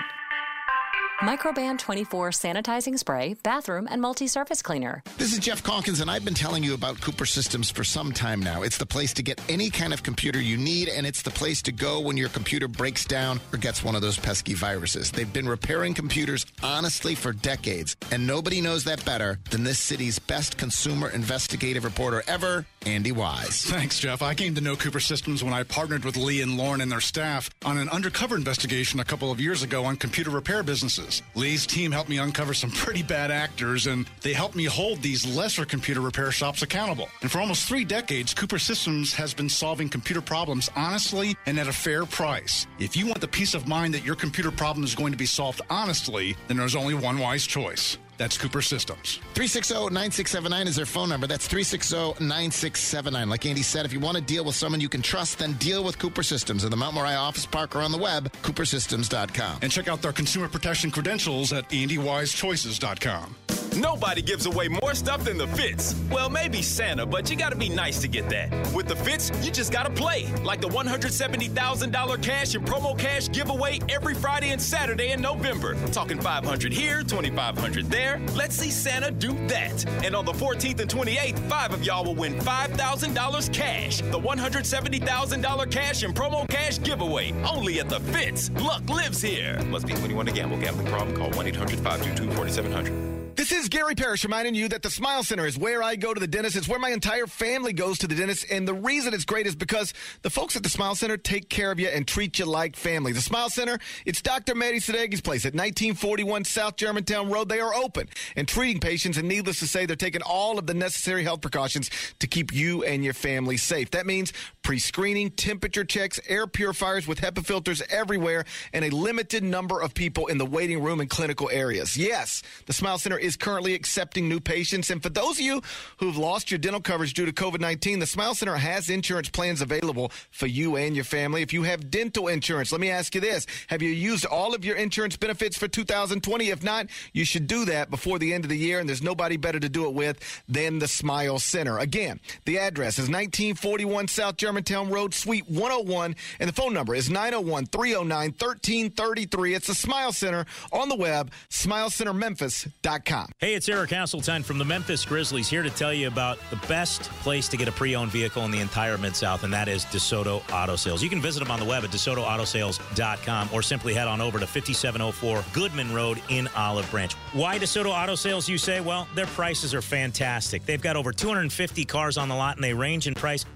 Microban twenty-four sanitizing spray, bathroom, and multi-surface cleaner. This is Jeff Calkins, and I've been telling you about Cooper Systems for some time now. It's the place to get any kind of computer you need, and it's the place to go when your computer breaks down or gets one of those pesky viruses. They've been repairing computers honestly for decades, and nobody knows that better than this city's best consumer investigative reporter ever, Andy Wise. Thanks, Jeff. I came to know Cooper Systems when I partnered with Lee and Lauren and their staff on an undercover investigation a couple of years ago on computer repair businesses. Lee's team helped me uncover some pretty bad actors, and they helped me hold these lesser computer repair shops accountable. And for almost three decades, Cooper Systems has been solving computer problems honestly and at a fair price. If you want the peace of mind that your computer problem is going to be solved honestly, then there's only one wise choice. That's Cooper Systems. three six zero, nine six seven nine is their phone number. That's three six zero, nine six seven nine. Like Andy said, if you want to deal with someone you can trust, then deal with Cooper Systems in the Mount Moriah office park or on the web, cooper systems dot com. And check out their consumer protection credentials at andy wise choices dot com. Nobody gives away more stuff than the Fitz. Well, maybe Santa, but you gotta be nice to get that. With the Fitz, you just gotta play. Like the one hundred seventy thousand dollars cash and promo cash giveaway every Friday and Saturday in November. Talking five hundred here, twenty-five hundred there. Let's see Santa do that. And on the fourteenth and twenty-eighth, five of y'all will win five thousand dollars cash. The one hundred seventy thousand dollars cash and promo cash giveaway. Only at the Fitz. Luck lives here. Must be twenty-one to gamble. Gambling problem? Call one eight hundred five two two four seven zero zero. This is Gary Parrish reminding you that the Smile Center is where I go to the dentist. It's where my entire family goes to the dentist. And the reason it's great is because the folks at the Smile Center take care of you and treat you like family. The Smile Center, it's Doctor Mehdi Sadegi's place at nineteen forty-one South Germantown Road. They are open and treating patients. And needless to say, they're taking all of the necessary health precautions to keep you and your family safe. That means pre-screening, temperature checks, air purifiers with HEPA filters everywhere, and a limited number of people in the waiting room and clinical areas. Yes, the Smile Center is currently accepting new patients. And for those of you who've lost your dental coverage due to COVID nineteen, the Smile Center has insurance plans available for you and your family. If you have dental insurance, let me ask you this. Have you used all of your insurance benefits for two thousand twenty? If not, you should do that before the end of the year, and there's nobody better to do it with than the Smile Center. Again, the address is nineteen forty-one South Germantown Road, Suite one oh one, and the phone number is nine oh one, three oh nine, one three three three. It's the Smile Center on the web, smile center memphis dot com. Hey, it's Eric Hasseltine from the Memphis Grizzlies here to tell you about the best place to get a pre-owned vehicle in the entire Mid-South, and that is DeSoto Auto Sales. You can visit them on the web at desoto auto sales dot com or simply head on over to fifty-seven oh four Goodman Road in Olive Branch. Why DeSoto Auto Sales, you say? Well, their prices are fantastic. They've got over two hundred fifty cars on the lot, and they range in price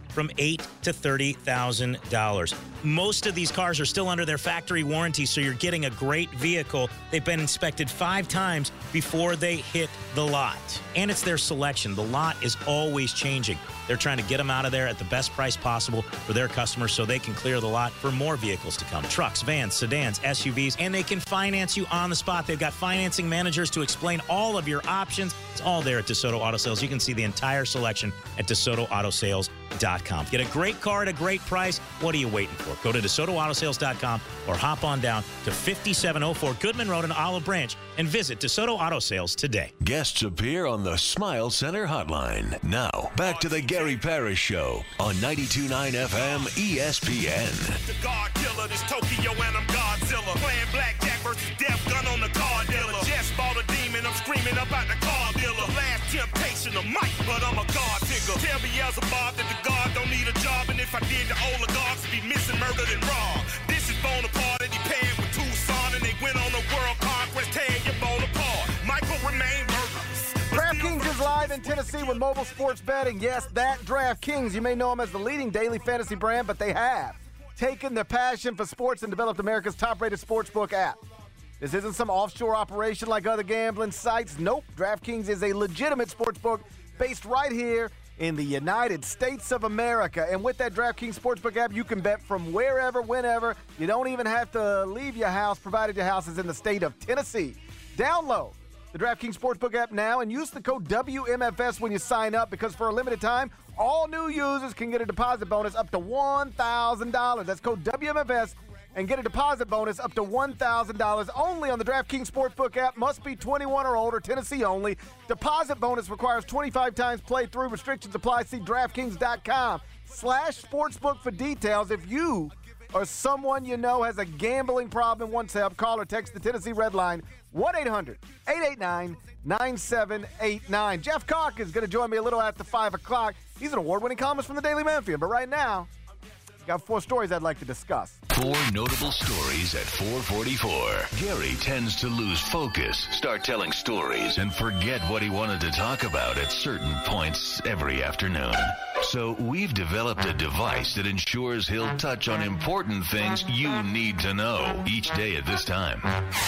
from eight thousand to thirty thousand dollars. Most of these cars are still under their factory warranty, so you're getting a great vehicle. They've been inspected five times before they hit the lot. And it's their selection. The lot is always changing. They're trying to get them out of there at the best price possible for their customers so they can clear the lot for more vehicles to come. Trucks, vans, sedans, S U Vs, and they can finance you on the spot. They've got financing managers to explain all of your options. It's all there at DeSoto Auto Sales. You can see the entire selection at DeSoto Auto Sales dot com. Get a great car at a great price. What are you waiting for? Go to DeSoto Auto Sales dot com or hop on down to fifty-seven oh four Goodman Road in Olive Branch and visit DeSoto Auto Sales today. Guests appear on the Smile Center Hotline. Now, back to the Gary Parrish Show on ninety-two point nine F M E S P N. The God killer, this Tokyo and I'm Godzilla. Playing blackjack versus death gun on the car dealer. Just bought a demon, I'm screaming about the car dealer. Last temptation of Mike, but I'm a God digger. Tell me as a Bob that the God don't need a job, and if I did, the oligarchs would be missing, murdered, and robbed. This is Bonaparte, and he paired with Tucson, and they went on a world conquest, tearing your Bonaparte. Michael remained murderous. DraftKings is live in Tennessee with mobile sports betting. Yes, that DraftKings. You may know them as the leading daily fantasy brand, but they have taken their passion for sports and developed America's top-rated sportsbook app. This isn't some offshore operation like other gambling sites. Nope, DraftKings is a legitimate sportsbook based right here in the United States of America. And with that DraftKings Sportsbook app, you can bet from wherever, whenever. You don't even have to leave your house, provided your house is in the state of Tennessee. Download the DraftKings Sportsbook app now and use the code W M F S when you sign up, because for a limited time, all new users can get a deposit bonus up to one thousand dollars. That's code W M F S and get a deposit bonus up to one thousand dollars only on the DraftKings Sportsbook app. Must be twenty-one or older, Tennessee only. Deposit bonus requires twenty-five times playthrough. Restrictions apply. See DraftKings.com slash sportsbook for details. If you or someone you know has a gambling problem and wants help, call or text the Tennessee Red Line, one eight hundred eight eight nine nine seven eight nine. Jeff Cock is going to join me a little after five o'clock. He's an award-winning columnist from the Daily Memphian. But right now, got four stories I'd like to discuss. Four notable stories at four forty-four. Gary tends to lose focus, start telling stories, and forget what he wanted to talk about at certain points every afternoon. So we've developed a device that ensures he'll touch on important things you need to know each day at this time.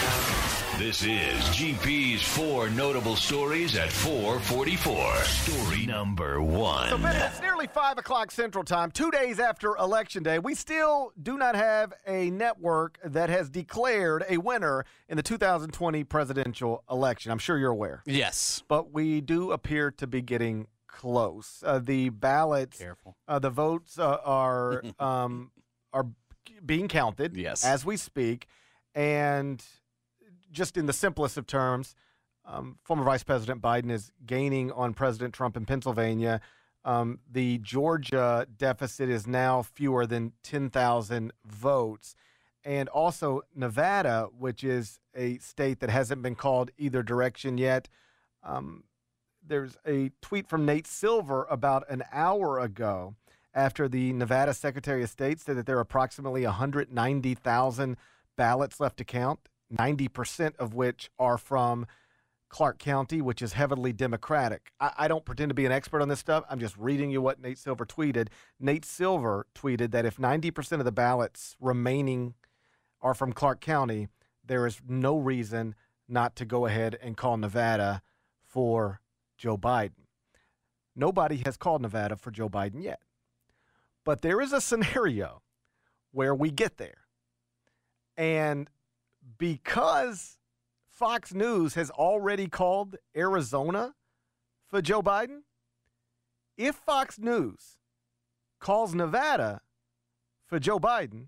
This is G P's Four Notable Stories at four forty-four. Story number one. So, Ben, it's nearly five o'clock Central Time, two days after Election Day. We still do not have a network that has declared a winner in the two thousand twenty presidential election. I'm sure you're aware. Yes. But we do appear to be getting close. Uh, the ballots, Careful. Uh, the votes uh, are um, are being counted yes. as we speak. And just in the simplest of terms, um, former Vice President Biden is gaining on President Trump in Pennsylvania. Um, the Georgia deficit is now fewer than ten thousand votes. And also Nevada, which is a state that hasn't been called either direction yet. Um, there's a tweet from Nate Silver about an hour ago after the Nevada Secretary of State said that there are approximately one hundred ninety thousand ballots left to count, ninety percent of which are from Clark County, which is heavily Democratic. I, I don't pretend to be an expert on this stuff. I'm just reading you what Nate Silver tweeted. Nate Silver tweeted that if ninety percent of the ballots remaining are from Clark County, there is no reason not to go ahead and call Nevada for Joe Biden. Nobody has called Nevada for Joe Biden yet. But there is a scenario where we get there. And because Fox News has already called Arizona for Joe Biden, if Fox News calls Nevada for Joe Biden,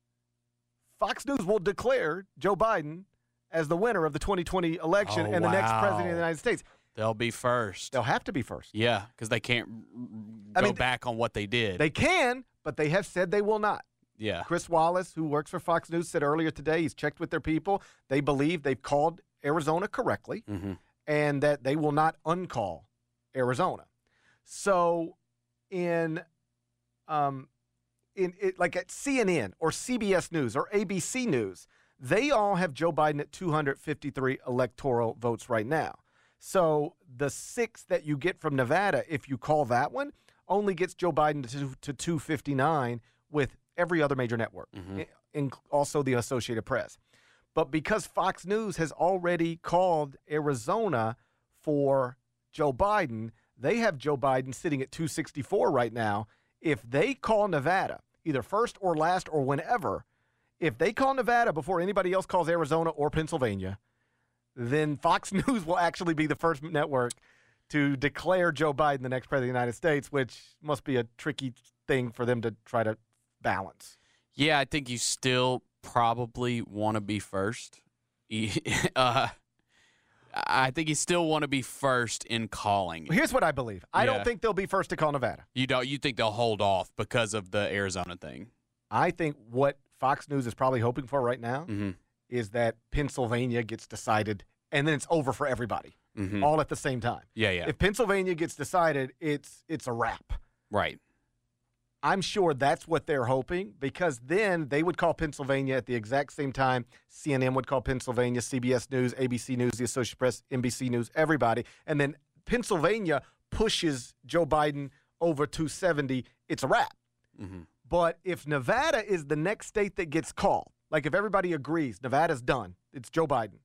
Fox News will declare Joe Biden as the winner of the twenty twenty election oh, and the wow. next president of the United States. They'll be first. They'll have to be first. Yeah, because they can't I go mean, back on what they did. They can, but they have said they will not. Yeah. Chris Wallace, who works for Fox News, said earlier today he's checked with their people. They believe they've called Arizona correctly mm-hmm. and that they will not uncall Arizona. So in um in it, like at C N N or C B S News or A B C News, they all have Joe Biden at two hundred fifty-three electoral votes right now. So the six that you get from Nevada, if you call that one, only gets Joe Biden to, to two fifty-nine with every other major network, mm-hmm. and also the Associated Press. But because Fox News has already called Arizona for Joe Biden, they have Joe Biden sitting at two sixty-four right now. If they call Nevada, either first or last or whenever, if they call Nevada before anybody else calls Arizona or Pennsylvania, then Fox News will actually be the first network to declare Joe Biden the next president of the United States, which must be a tricky thing for them to try to balance. Yeah, I think you still probably want to be first. uh, I think you still want to be first in calling. Here's what I believe. I Yeah. don't think they'll be first to call Nevada. You don't. You think they'll hold off because of the Arizona thing? I think what Fox News is probably hoping for right now mm-hmm. is that Pennsylvania gets decided, and then it's over for everybody, mm-hmm. all at the same time. Yeah, yeah. If Pennsylvania gets decided, it's it's a wrap. Right. I'm sure that's what they're hoping, because then they would call Pennsylvania at the exact same time. C N N would call Pennsylvania, C B S News, A B C News, the Associated Press, N B C News, everybody. And then Pennsylvania pushes Joe Biden over two seventy. It's a wrap. Mm-hmm. But if Nevada is the next state that gets called, like if everybody agrees Nevada's done, it's Joe Biden.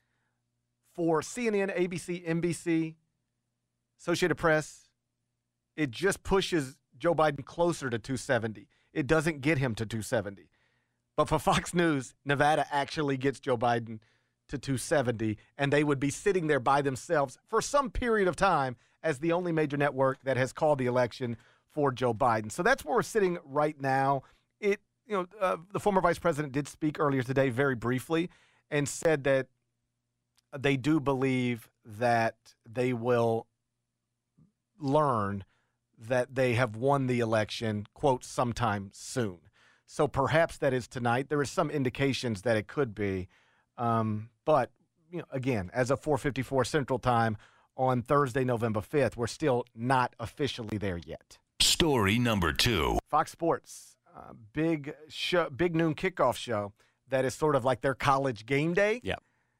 For C N N, A B C, N B C, Associated Press, it just pushes Joe Biden closer to two seventy. It doesn't get him to two seventy. But for Fox News, Nevada actually gets Joe Biden to two seventy, and they would be sitting there by themselves for some period of time as the only major network that has called the election for Joe Biden. So that's where we're sitting right now. It, you know, uh, the former vice president did speak earlier today very briefly and said that they do believe that they will learn that they have won the election, quote, sometime soon. So perhaps that is tonight. There is some indications that it could be. Um, but, you know, again, as of four fifty-four Central Time on Thursday, November fifth, we're still not officially there yet. Story number two. Fox Sports, uh, big show, big noon kickoff show that is sort of like their college game day. Yeah.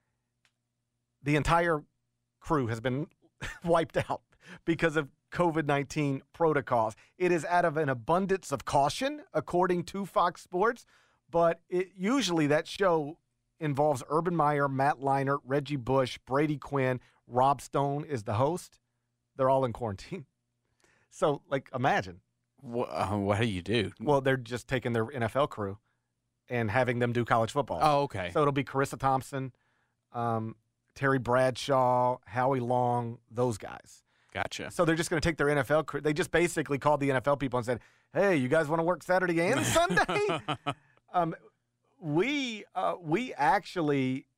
The entire crew has been wiped out because of COVID nineteen protocols. It is out of an abundance of caution, according to Fox Sports, but it, usually that show involves Urban Meyer, Matt Leinart, Reggie Bush, Brady Quinn, Rob Stone is the host. They're all in quarantine. So, like, imagine. What, uh, what do you do? Well, they're just taking their N F L crew and having them do college football. Oh, okay. So it'll be Carissa Thompson, um, Terry Bradshaw, Howie Long, those guys. Gotcha. So they're just going to take their N F L crew. They just basically called the N F L people and said, hey, you guys want to work Saturday and Sunday? um, we uh, we actually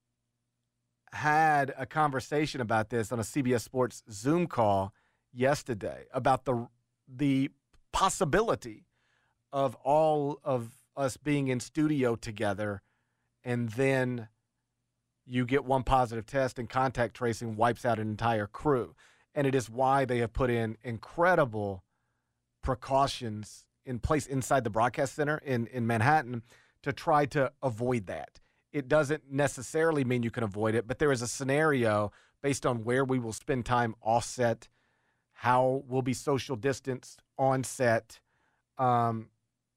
had a conversation about this on a C B S Sports Zoom call yesterday about the the possibility of all of us being in studio together, and then you get one positive test and contact tracing wipes out an entire crew. And it is why they have put in incredible precautions in place inside the broadcast center in, in Manhattan to try to avoid that. It doesn't necessarily mean you can avoid it, but there is a scenario based on where we will spend time off-set, how we'll be social distanced on set. Um,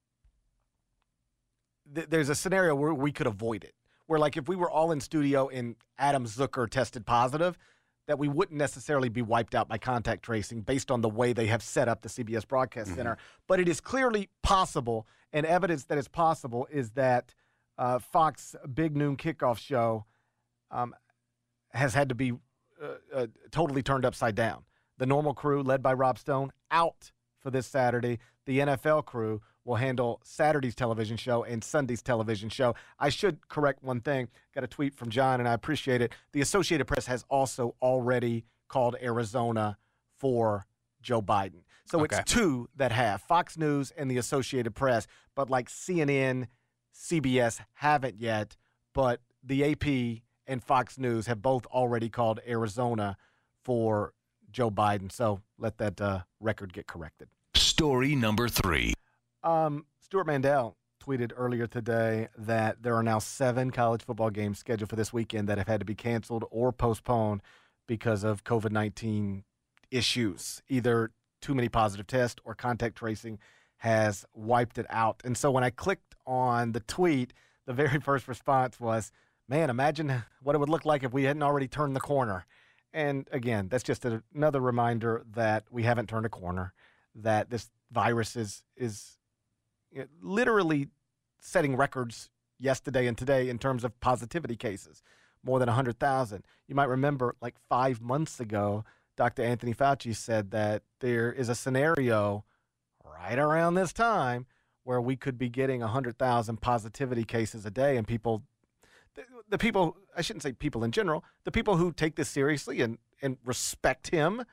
th- there's a scenario where we could avoid it, where like if we were all in studio and Adam Zucker tested positive, that we wouldn't necessarily be wiped out by contact tracing based on the way they have set up the C B S Broadcast mm-hmm. Center. But it is clearly possible, and evidence that it's possible is that uh, Fox Big Noon Kickoff Show um, has had to be uh, uh, totally turned upside down. The normal crew, led by Rob Stone, out for this Saturday. The N F L crew will handle Saturday's television show and Sunday's television show. I should correct one thing. Got a tweet from John, and I appreciate it. The Associated Press has also already called Arizona for Joe Biden. So Okay. it's two that have, Fox News and the Associated Press, but like C N N, C B S haven't yet, but the A P and Fox News have both already called Arizona for Joe Biden. So let that uh, record get corrected. Story number three. Um, Stuart Mandel tweeted earlier today that there are now seven college football games scheduled for this weekend that have had to be canceled or postponed because of COVID nineteen issues, either too many positive tests or contact tracing has wiped it out. And so when I clicked on the tweet, the very first response was, man, imagine what it would look like if we hadn't already turned the corner. And again, that's just a, another reminder that we haven't turned a corner, that this virus is, is you know, literally setting records yesterday and today in terms of positivity cases, more than one hundred thousand. You might remember like five months ago, Doctor Anthony Fauci said that there is a scenario right around this time where we could be getting one hundred thousand positivity cases a day, and people, the, the people, I shouldn't say people in general, the people who take this seriously and, and respect him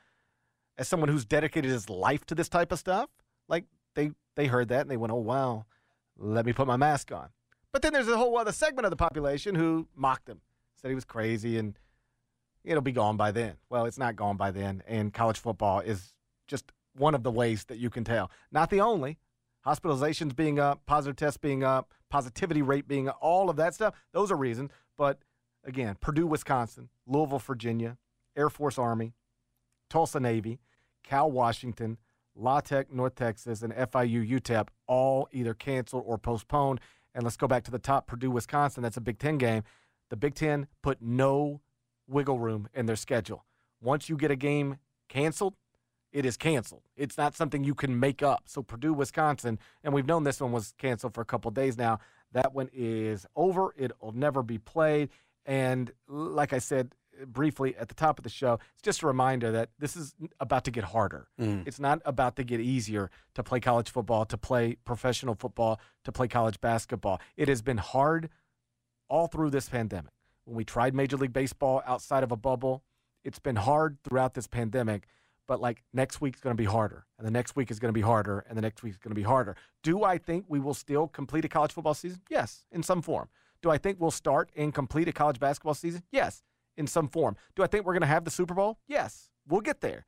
as someone who's dedicated his life to this type of stuff, like they, they heard that and they went, oh, wow, let me put my mask on. But then there's a whole other segment of the population who mocked him, said he was crazy, and it'll be gone by then. Well, it's not gone by then, and college football is just one of the ways that you can tell. Not the only. Hospitalizations being up, positive tests being up, positivity rate being up, all of that stuff, those are reasons. But, again, Purdue, Wisconsin, Louisville, Virginia, Air Force Army, Tulsa Navy, Cal Washington, La Tech, North Texas, and F I U, U T E P all either canceled or postponed. And let's go back to the top, Purdue, Wisconsin. That's a Big Ten game. The Big Ten put no wiggle room in their schedule. Once you get a game canceled, it is canceled. It's not something you can make up. So Purdue, Wisconsin, and we've known this one was canceled for a couple of days now. That one is over. It'll never be played. And like I said briefly at the top of the show, it's just a reminder that this is about to get harder. Mm. It's not about to get easier to play college football, to play professional football, to play college basketball. It has been hard all through this pandemic. When we tried Major League Baseball outside of a bubble, it's been hard throughout this pandemic. But, like, next week's going to be harder, and the next week is going to be harder, and the next week's going to be harder. Do I think we will still complete a college football season? Yes, in some form. Do I think we'll start and complete a college basketball season? Yes, in some form. Do I think we're going to have the Super Bowl? Yes, we'll get there.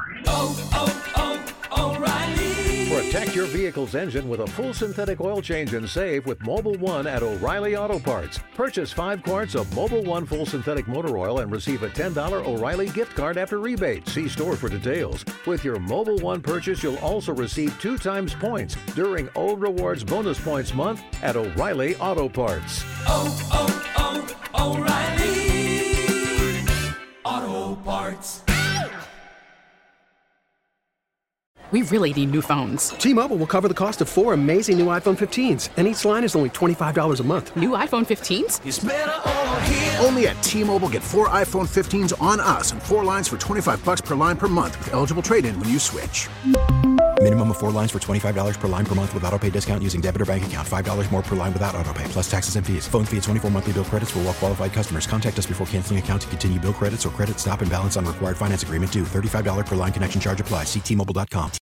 Oh, oh, oh, O'Reilly. Protect your vehicle's engine with a full synthetic oil change and save with Mobil one at O'Reilly Auto Parts. Purchase five quarts of Mobil one full synthetic motor oil and receive a ten dollars O'Reilly gift card after rebate. See store for details. With your Mobil one purchase, you'll also receive two times points during O Rewards Bonus Points Month at O'Reilly Auto Parts. Oh, oh, oh, O'Reilly Auto Parts. We really need new phones. T-Mobile will cover the cost of four amazing new iPhone fifteens, and each line is only twenty-five dollars a month. New iPhone fifteens? It's better over here. Only at T-Mobile, get four iPhone fifteens on us and four lines for twenty-five bucks per line per month with eligible trade-in when you switch. Minimum of four lines for twenty-five dollars per line per month with autopay discount using debit or bank account. five dollars more per line without autopay, plus taxes and fees. Phone fee at twenty-four monthly bill credits for well-qualified customers. Contact us before canceling account to continue bill credits or credit stop and balance on required finance agreement due. thirty-five dollars per line connection charge applies. See T Mobile dot com.